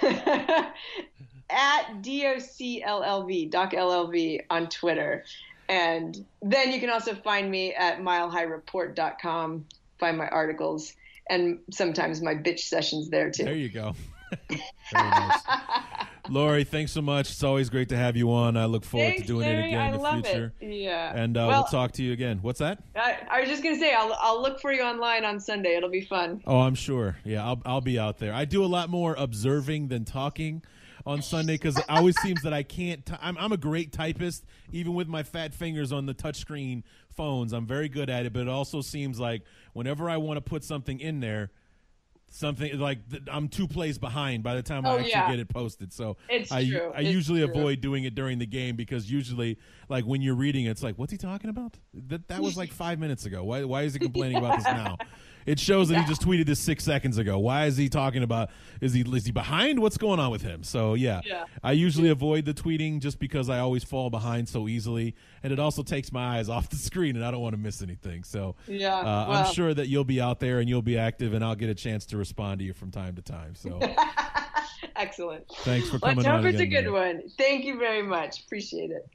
at D O C L L V, Doc L L V on Twitter. And then you can also find me at mile high report dot com, find my articles, and sometimes my bitch sessions there too. There you go. Very nice. Lori, thanks so much. It's always great to have you on. I look forward Thanks, to doing Larry. it again I in the love future. It. Yeah. And uh, well, we'll talk to you again. What's that? I, I was just going to say, I'll, I'll look for you online on Sunday. It'll be fun. Oh, I'm sure. Yeah, I'll, I'll be out there. I do a lot more observing than talking on Sunday because it always seems that I can't. T- I'm, I'm a great typist, even with my fat fingers on the touchscreen phones. I'm very good at it, but it also seems like whenever I want to put something in there, something like th- I'm two plays behind by the time Oh, I actually yeah. get it posted. So It's I, true. I It's usually true. avoid doing it during the game because usually, like when you're reading, it, it's like, what's he talking about? That that was like five minutes ago. Why why is he complaining about this now? It shows that he just tweeted this six seconds ago. Why is he talking about? Is he is he behind? What's going on with him? So yeah, Yeah. I usually avoid the tweeting just because I always fall behind so easily, and it also takes my eyes off the screen, and I don't want to miss anything. So Yeah, uh, well. I'm sure that you'll be out there and you'll be active, and I'll get a chance to respond to you from time to time. So Excellent. thanks for Let's coming hope on it's a again, good Lori. one. Thank you very much. Appreciate it.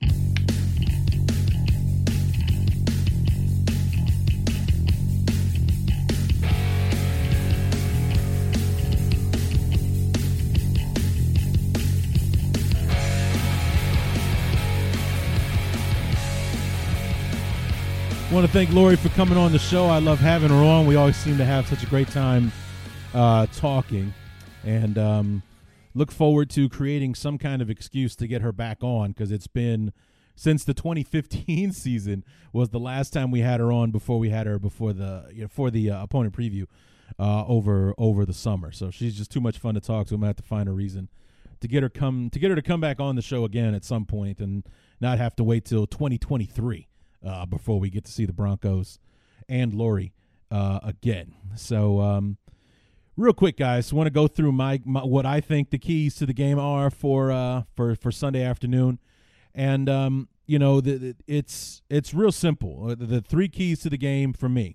I want to thank Lori for coming on the show. I love having her on. We always seem to have such a great time uh, talking, and um, look forward to creating some kind of excuse to get her back on because it's been since the twenty fifteen season was the last time we had her on before we had her before the you know, for the uh, opponent preview uh, over over the summer. So she's just too much fun to talk to. I'm gonna have to find a reason to get her come to get her to come back on the show again at some point and not have to wait till twenty twenty-three. Uh, before we get to see the Broncos and Lori uh, again. So um, real quick, guys, want to go through my, my what I think the keys to the game are for uh, for for Sunday afternoon. And, um, you know, the, the, it's it's real simple. The, the three keys to the game for me: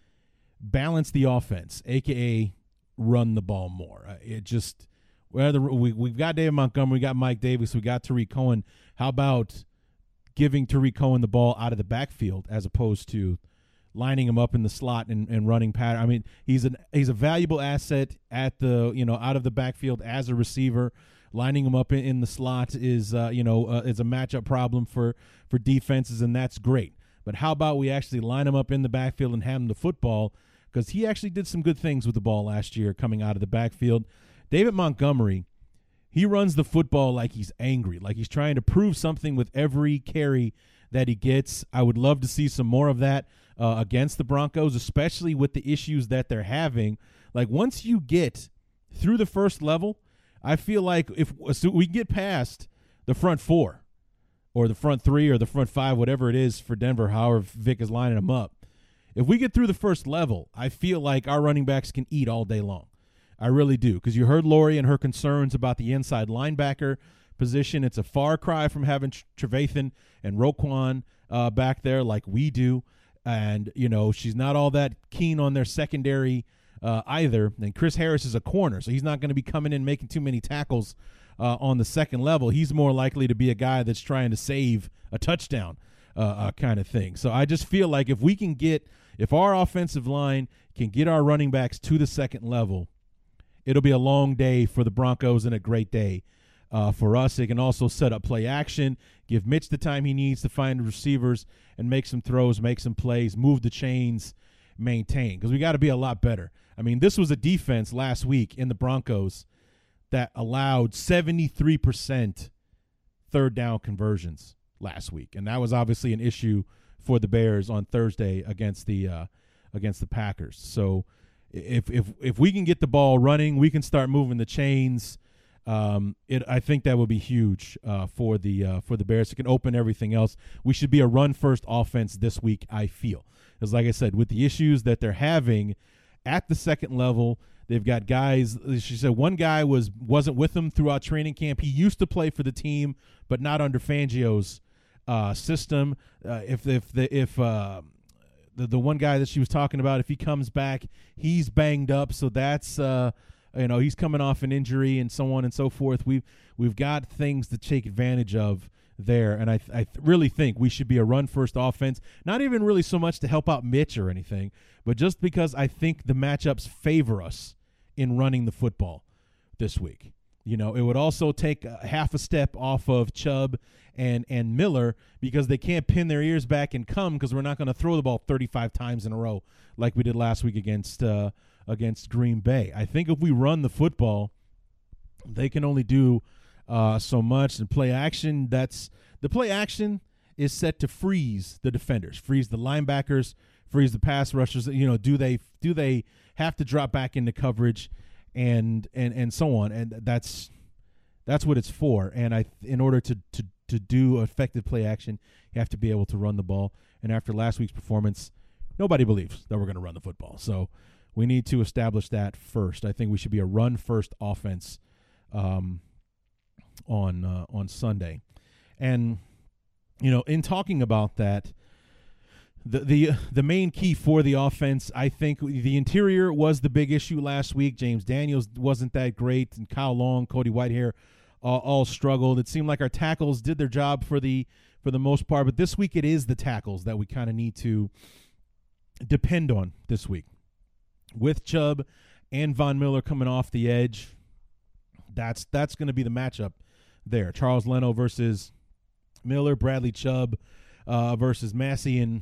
balance the offense, a k a run the ball more. Uh, it just whether we, we've got David Montgomery, we got Mike Davis, we got Tariq Cohen. How about giving Tariq Cohen the ball out of the backfield as opposed to lining him up in the slot and, and running pattern? I mean, he's an he's a valuable asset at the you know out of the backfield as a receiver. Lining him up in, in the slot is uh, you know uh, is a matchup problem for for defenses, and that's great. But how about we actually line him up in the backfield and hand him the football, because he actually did some good things with the ball last year coming out of the backfield. David Montgomery, he runs the football like he's angry, like he's trying to prove something with every carry that he gets. I would love to see some more of that uh, against the Broncos, especially with the issues that they're having. Like once you get through the first level, I feel like if so we get past the front four or the front three or the front five, whatever it is for Denver, however Vic is lining them up, if we get through the first level, I feel like our running backs can eat all day long. I really do, because you heard Lori and her concerns about the inside linebacker position. It's a far cry from having Trevathan and Roquan uh, back there like we do. And, you know, she's not all that keen on their secondary uh, either. And Chris Harris is a corner, so he's not going to be coming in making too many tackles uh, on the second level. He's more likely to be a guy that's trying to save a touchdown uh, uh, kind of thing. So I just feel like if we can get – if our offensive line can get our running backs to the second level, it'll be a long day for the Broncos and a great day uh, for us. It can also set up play action, give Mitch the time he needs to find receivers and make some throws, make some plays, move the chains, maintain. Because we got to be a lot better. I mean, this was a defense last week in the Broncos that allowed seventy-three percent third down conversions last week. And that was obviously an issue for the Bears on Thursday against the uh, against the Packers. So If if if we can get the ball running, we can start moving the chains. Um, it I think that would be huge uh, for the uh, for the Bears. It can open everything else. We should be a run first offense this week, I feel. Because like I said, with the issues that they're having at the second level, they've got guys. She said one guy was wasn't with them throughout training camp. He used to play for the team, but not under Fangio's uh, system. Uh, if if the if uh, the the one guy that she was talking about, if he comes back, he's banged up. So that's uh, you know he's coming off an injury and so on and so forth. We've we've got things to take advantage of there, and I th- I th- really think we should be a run first offense. Not even really so much to help out Mitch or anything, but just because I think the matchups favor us in running the football this week. You know, it would also take a half a step off of Chubb and and Miller because they can't pin their ears back and come because we're not going to throw the ball thirty-five times in a row like we did last week against uh, against Green Bay. I think if we run the football, they can only do uh, so much. And play action, that's the play action is set to freeze the defenders, freeze the linebackers, freeze the pass rushers. You know, do they do they have to drop back into coverage and and and so on? And that's that's what it's for. And I, in order to to to do effective play action, you have to be able to run the ball. And after last week's performance, nobody believes that we're going to run the football. So we need to establish that first. I think we should be a run first offense um, on uh, on Sunday. And you know, in talking about that, the the the main key for the offense, I think the interior was the big issue last week. James Daniels wasn't that great, and Kyle Long, Cody Whitehair, all, all struggled. It seemed like our tackles did their job for the for the most part, but this week it is the tackles that we kind of need to depend on this week. With Chubb and Von Miller coming off the edge, that's that's going to be the matchup there. Charles Leno versus Miller, Bradley Chubb uh, versus Massey, and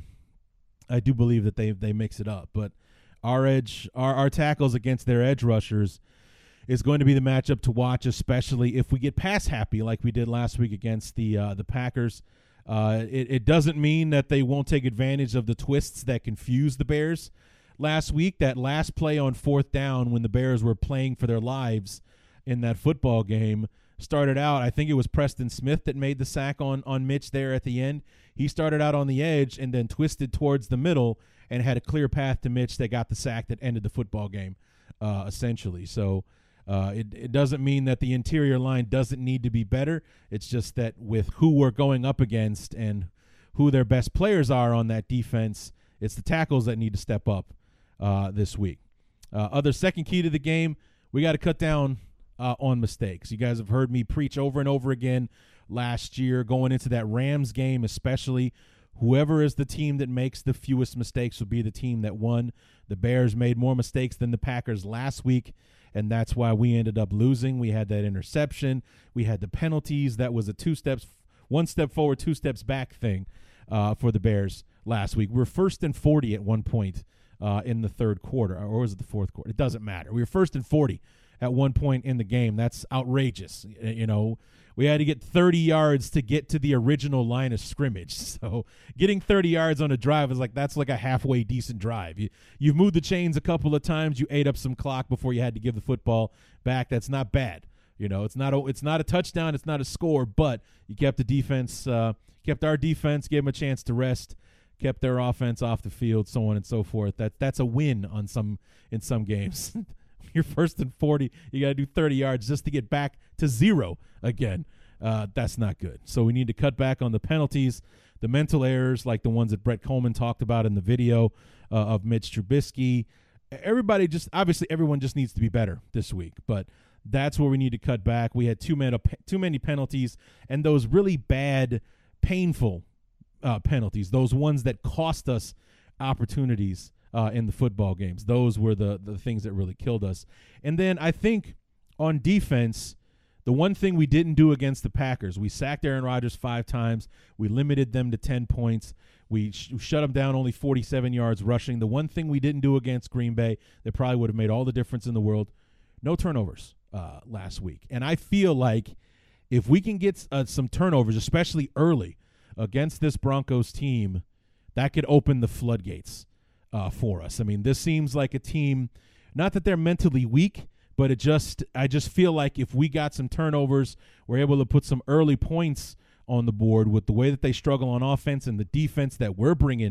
I do believe that they they mix it up. But our edge, our, our tackles against their edge rushers is going to be the matchup to watch, especially if we get pass happy like we did last week against the uh, the Packers. Uh, it, it doesn't mean that they won't take advantage of the twists that confused the Bears last week. That last play on fourth down when the Bears were playing for their lives in that football game started out, I think it was Preston Smith that made the sack on, on Mitch there at the end. He started out on the edge and then twisted towards the middle and had a clear path to Mitch that got the sack that ended the football game, uh, essentially. So uh, it, it doesn't mean that the interior line doesn't need to be better. It's just that with who we're going up against and who their best players are on that defense, it's the tackles that need to step up uh, this week. Uh, other second key to the game, we got to cut down Uh, on mistakes. You guys have heard me preach over and over again last year, going into that Rams game especially. Whoever is the team that makes the fewest mistakes will be the team that won. The Bears made more mistakes than the Packers last week, and that's why we ended up losing. We had that interception. We had the penalties. That was a two steps, one step forward, two steps back thing uh, for the Bears last week. We were first and forty at one point uh, in the third quarter, or was it the fourth quarter? It doesn't matter. We were first and forty at one point in the game. That's outrageous. You know, we had to get thirty yards to get to the original line of scrimmage. So getting thirty yards on a drive is like, that's like a halfway decent drive. You, you've moved the chains a couple of times. You ate up some clock before you had to give the football back. That's not bad. You know, it's not a, it's not a touchdown. It's not a score, but you kept the defense, uh, kept our defense, gave them a chance to rest, kept their offense off the field, so on and so forth. That that's a win on some, in some games. You're first and forty. You got to do thirty yards just to get back to zero again. Uh, that's not good. So we need to cut back on the penalties, the mental errors like the ones that Brett Coleman talked about in the video uh, of Mitch Trubisky. Everybody just, obviously everyone just needs to be better this week, but that's where we need to cut back. We had too many, too many penalties, and those really bad, painful uh, penalties, those ones that cost us opportunities Uh, in the football games. Those were the, the things that really killed us. And then I think on defense, the one thing we didn't do against the Packers, we sacked Aaron Rodgers five times. We limited them to ten points. We sh- shut them down only forty-seven yards rushing. The one thing we didn't do against Green Bay that probably would have made all the difference in the world, no turnovers uh, last week. And I feel like if we can get uh, some turnovers, especially early against this Broncos team, that could open the floodgates Uh, for us. I mean, this seems like a team, not that they're mentally weak, but it just, I just feel like if we got some turnovers, we're able to put some early points on the board with the way that they struggle on offense and the defense that we're bringing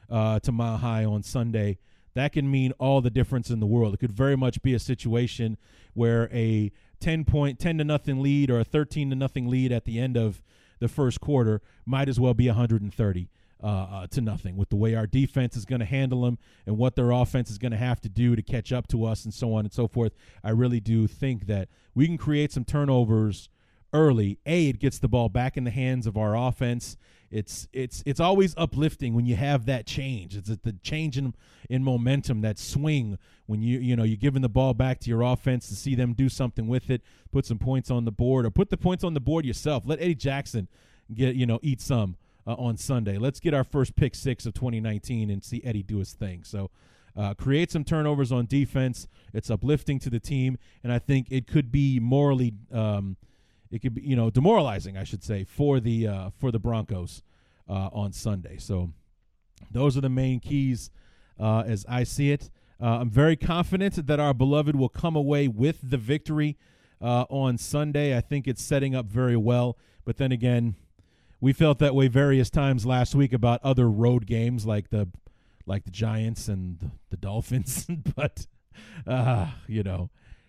uh, to Mile High on Sunday, that can mean all the difference in the world. It could very much be a situation where a ten point, ten to nothing lead or a thirteen to nothing lead at the end of the first quarter might as well be one hundred thirty uh, uh, to nothing with the way our defense is going to handle them and what their offense is going to have to do to catch up to us and so on and so forth. I really do think that we can create some turnovers early. A, it gets the ball back in the hands of our offense. It's it's it's always uplifting when you have that change. It's the change in, in momentum, that swing when you you know you're giving the ball back to your offense to see them do something with it, put some points on the board, or put the points on the board yourself. Let Eddie Jackson get you know eat some uh, on Sunday. Let's get our first pick six of twenty nineteen and see Eddie do his thing. So uh, create some turnovers on defense. It's uplifting to the team, and I think it could be morally. Um, It could be, you know, demoralizing, I should say, for the uh, for the Broncos uh, on Sunday. So those are the main keys uh, as I see it. Uh, I'm very confident that our beloved will come away with the victory uh, on Sunday. I think it's setting up very well. But then again, we felt that way various times last week about other road games like the like the Giants and the, the Dolphins. But, uh, you know.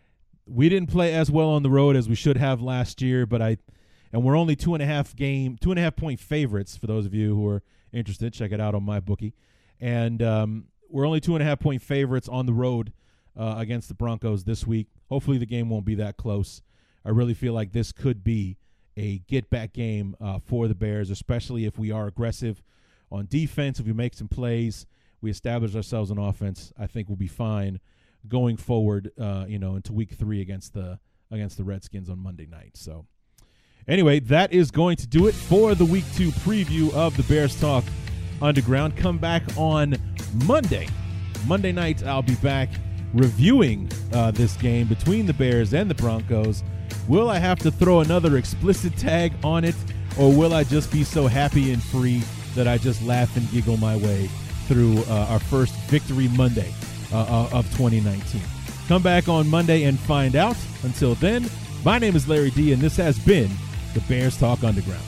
We didn't play as well on the road as we should have last year, but I, and we're only two and a half game, two and a half point favorites for those of you who are interested. Check it out on MyBookie, and um, we're only two and a half point favorites on the road uh, against the Broncos this week. Hopefully, the game won't be that close. I really feel like this could be a get back game uh, for the Bears, especially if we are aggressive on defense. If we make some plays, we establish ourselves on offense. I think we'll be fine going forward, uh, you know, into week three against the against the Redskins on Monday night. So anyway, that is going to do it for the week two preview of the Bears Talk Underground. Come back on Monday. Monday night, I'll be back reviewing uh, this game between the Bears and the Broncos. Will I have to throw another explicit tag on it, or will I just be so happy and free that I just laugh and giggle my way through uh, our first Victory Monday Uh, of twenty nineteen. Come back on Monday and find out. Until then, my name is Larry D, and this has been the Bears Talk Underground.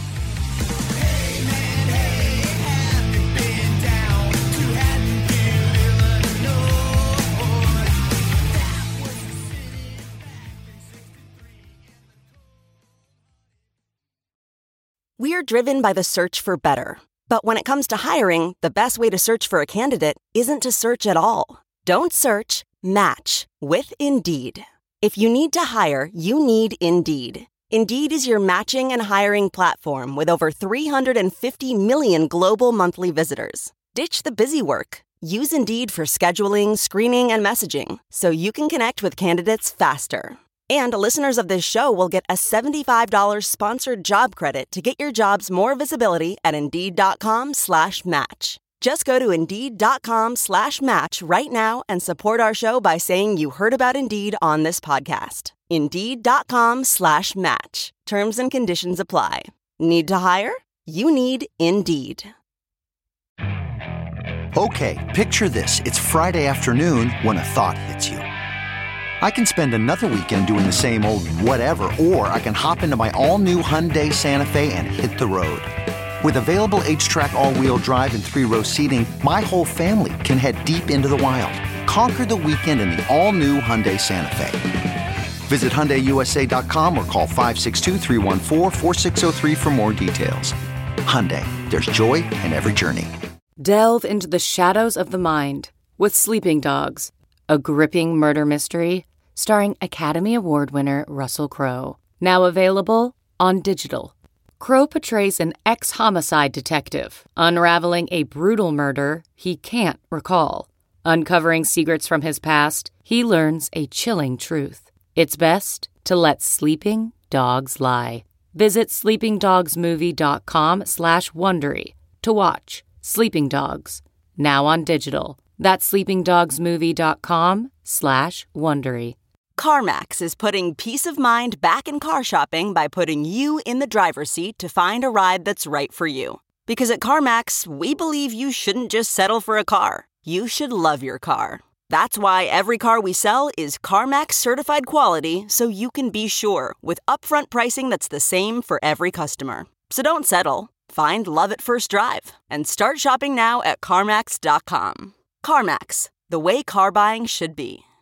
We are driven by the search for better. But when it comes to hiring, the best way to search for a candidate isn't to search at all. Don't search, match with Indeed. If you need to hire, you need Indeed. Indeed is your matching and hiring platform with over three hundred fifty million global monthly visitors. Ditch the busy work. Use Indeed for scheduling, screening, and messaging so you can connect with candidates faster. And listeners of this show will get a seventy-five dollars sponsored job credit to get your jobs more visibility at Indeed.com slash match. Just go to Indeed.com slash match right now and support our show by saying you heard about Indeed on this podcast. Indeed.com slash match. Terms and conditions apply. Need to hire? You need Indeed. Okay, picture this. It's Friday afternoon when a thought hits you. I can spend another weekend doing the same old whatever, or I can hop into my all-new Hyundai Santa Fe and hit the road. With available H-Track all-wheel drive and three-row seating, my whole family can head deep into the wild. Conquer the weekend in the all-new Hyundai Santa Fe. Visit Hyundai U S A dot com or call five six two, three one four, four six zero three for more details. Hyundai, there's joy in every journey. Delve into the shadows of the mind with Sleeping Dogs, a gripping murder mystery starring Academy Award winner Russell Crowe. Now available on digital. Crowe portrays an ex-homicide detective unraveling a brutal murder he can't recall. Uncovering secrets from his past, he learns a chilling truth. It's best to let sleeping dogs lie. Visit sleepingdogsmovie.com slash Wondery to watch Sleeping Dogs, now on digital. That's sleepingdogsmovie.com slash Wondery. CarMax is putting peace of mind back in car shopping by putting you in the driver's seat to find a ride that's right for you. Because at CarMax, we believe you shouldn't just settle for a car. You should love your car. That's why every car we sell is CarMax certified quality, so you can be sure with upfront pricing that's the same for every customer. So don't settle. Find love at first drive and start shopping now at CarMax dot com. CarMax, the way car buying should be.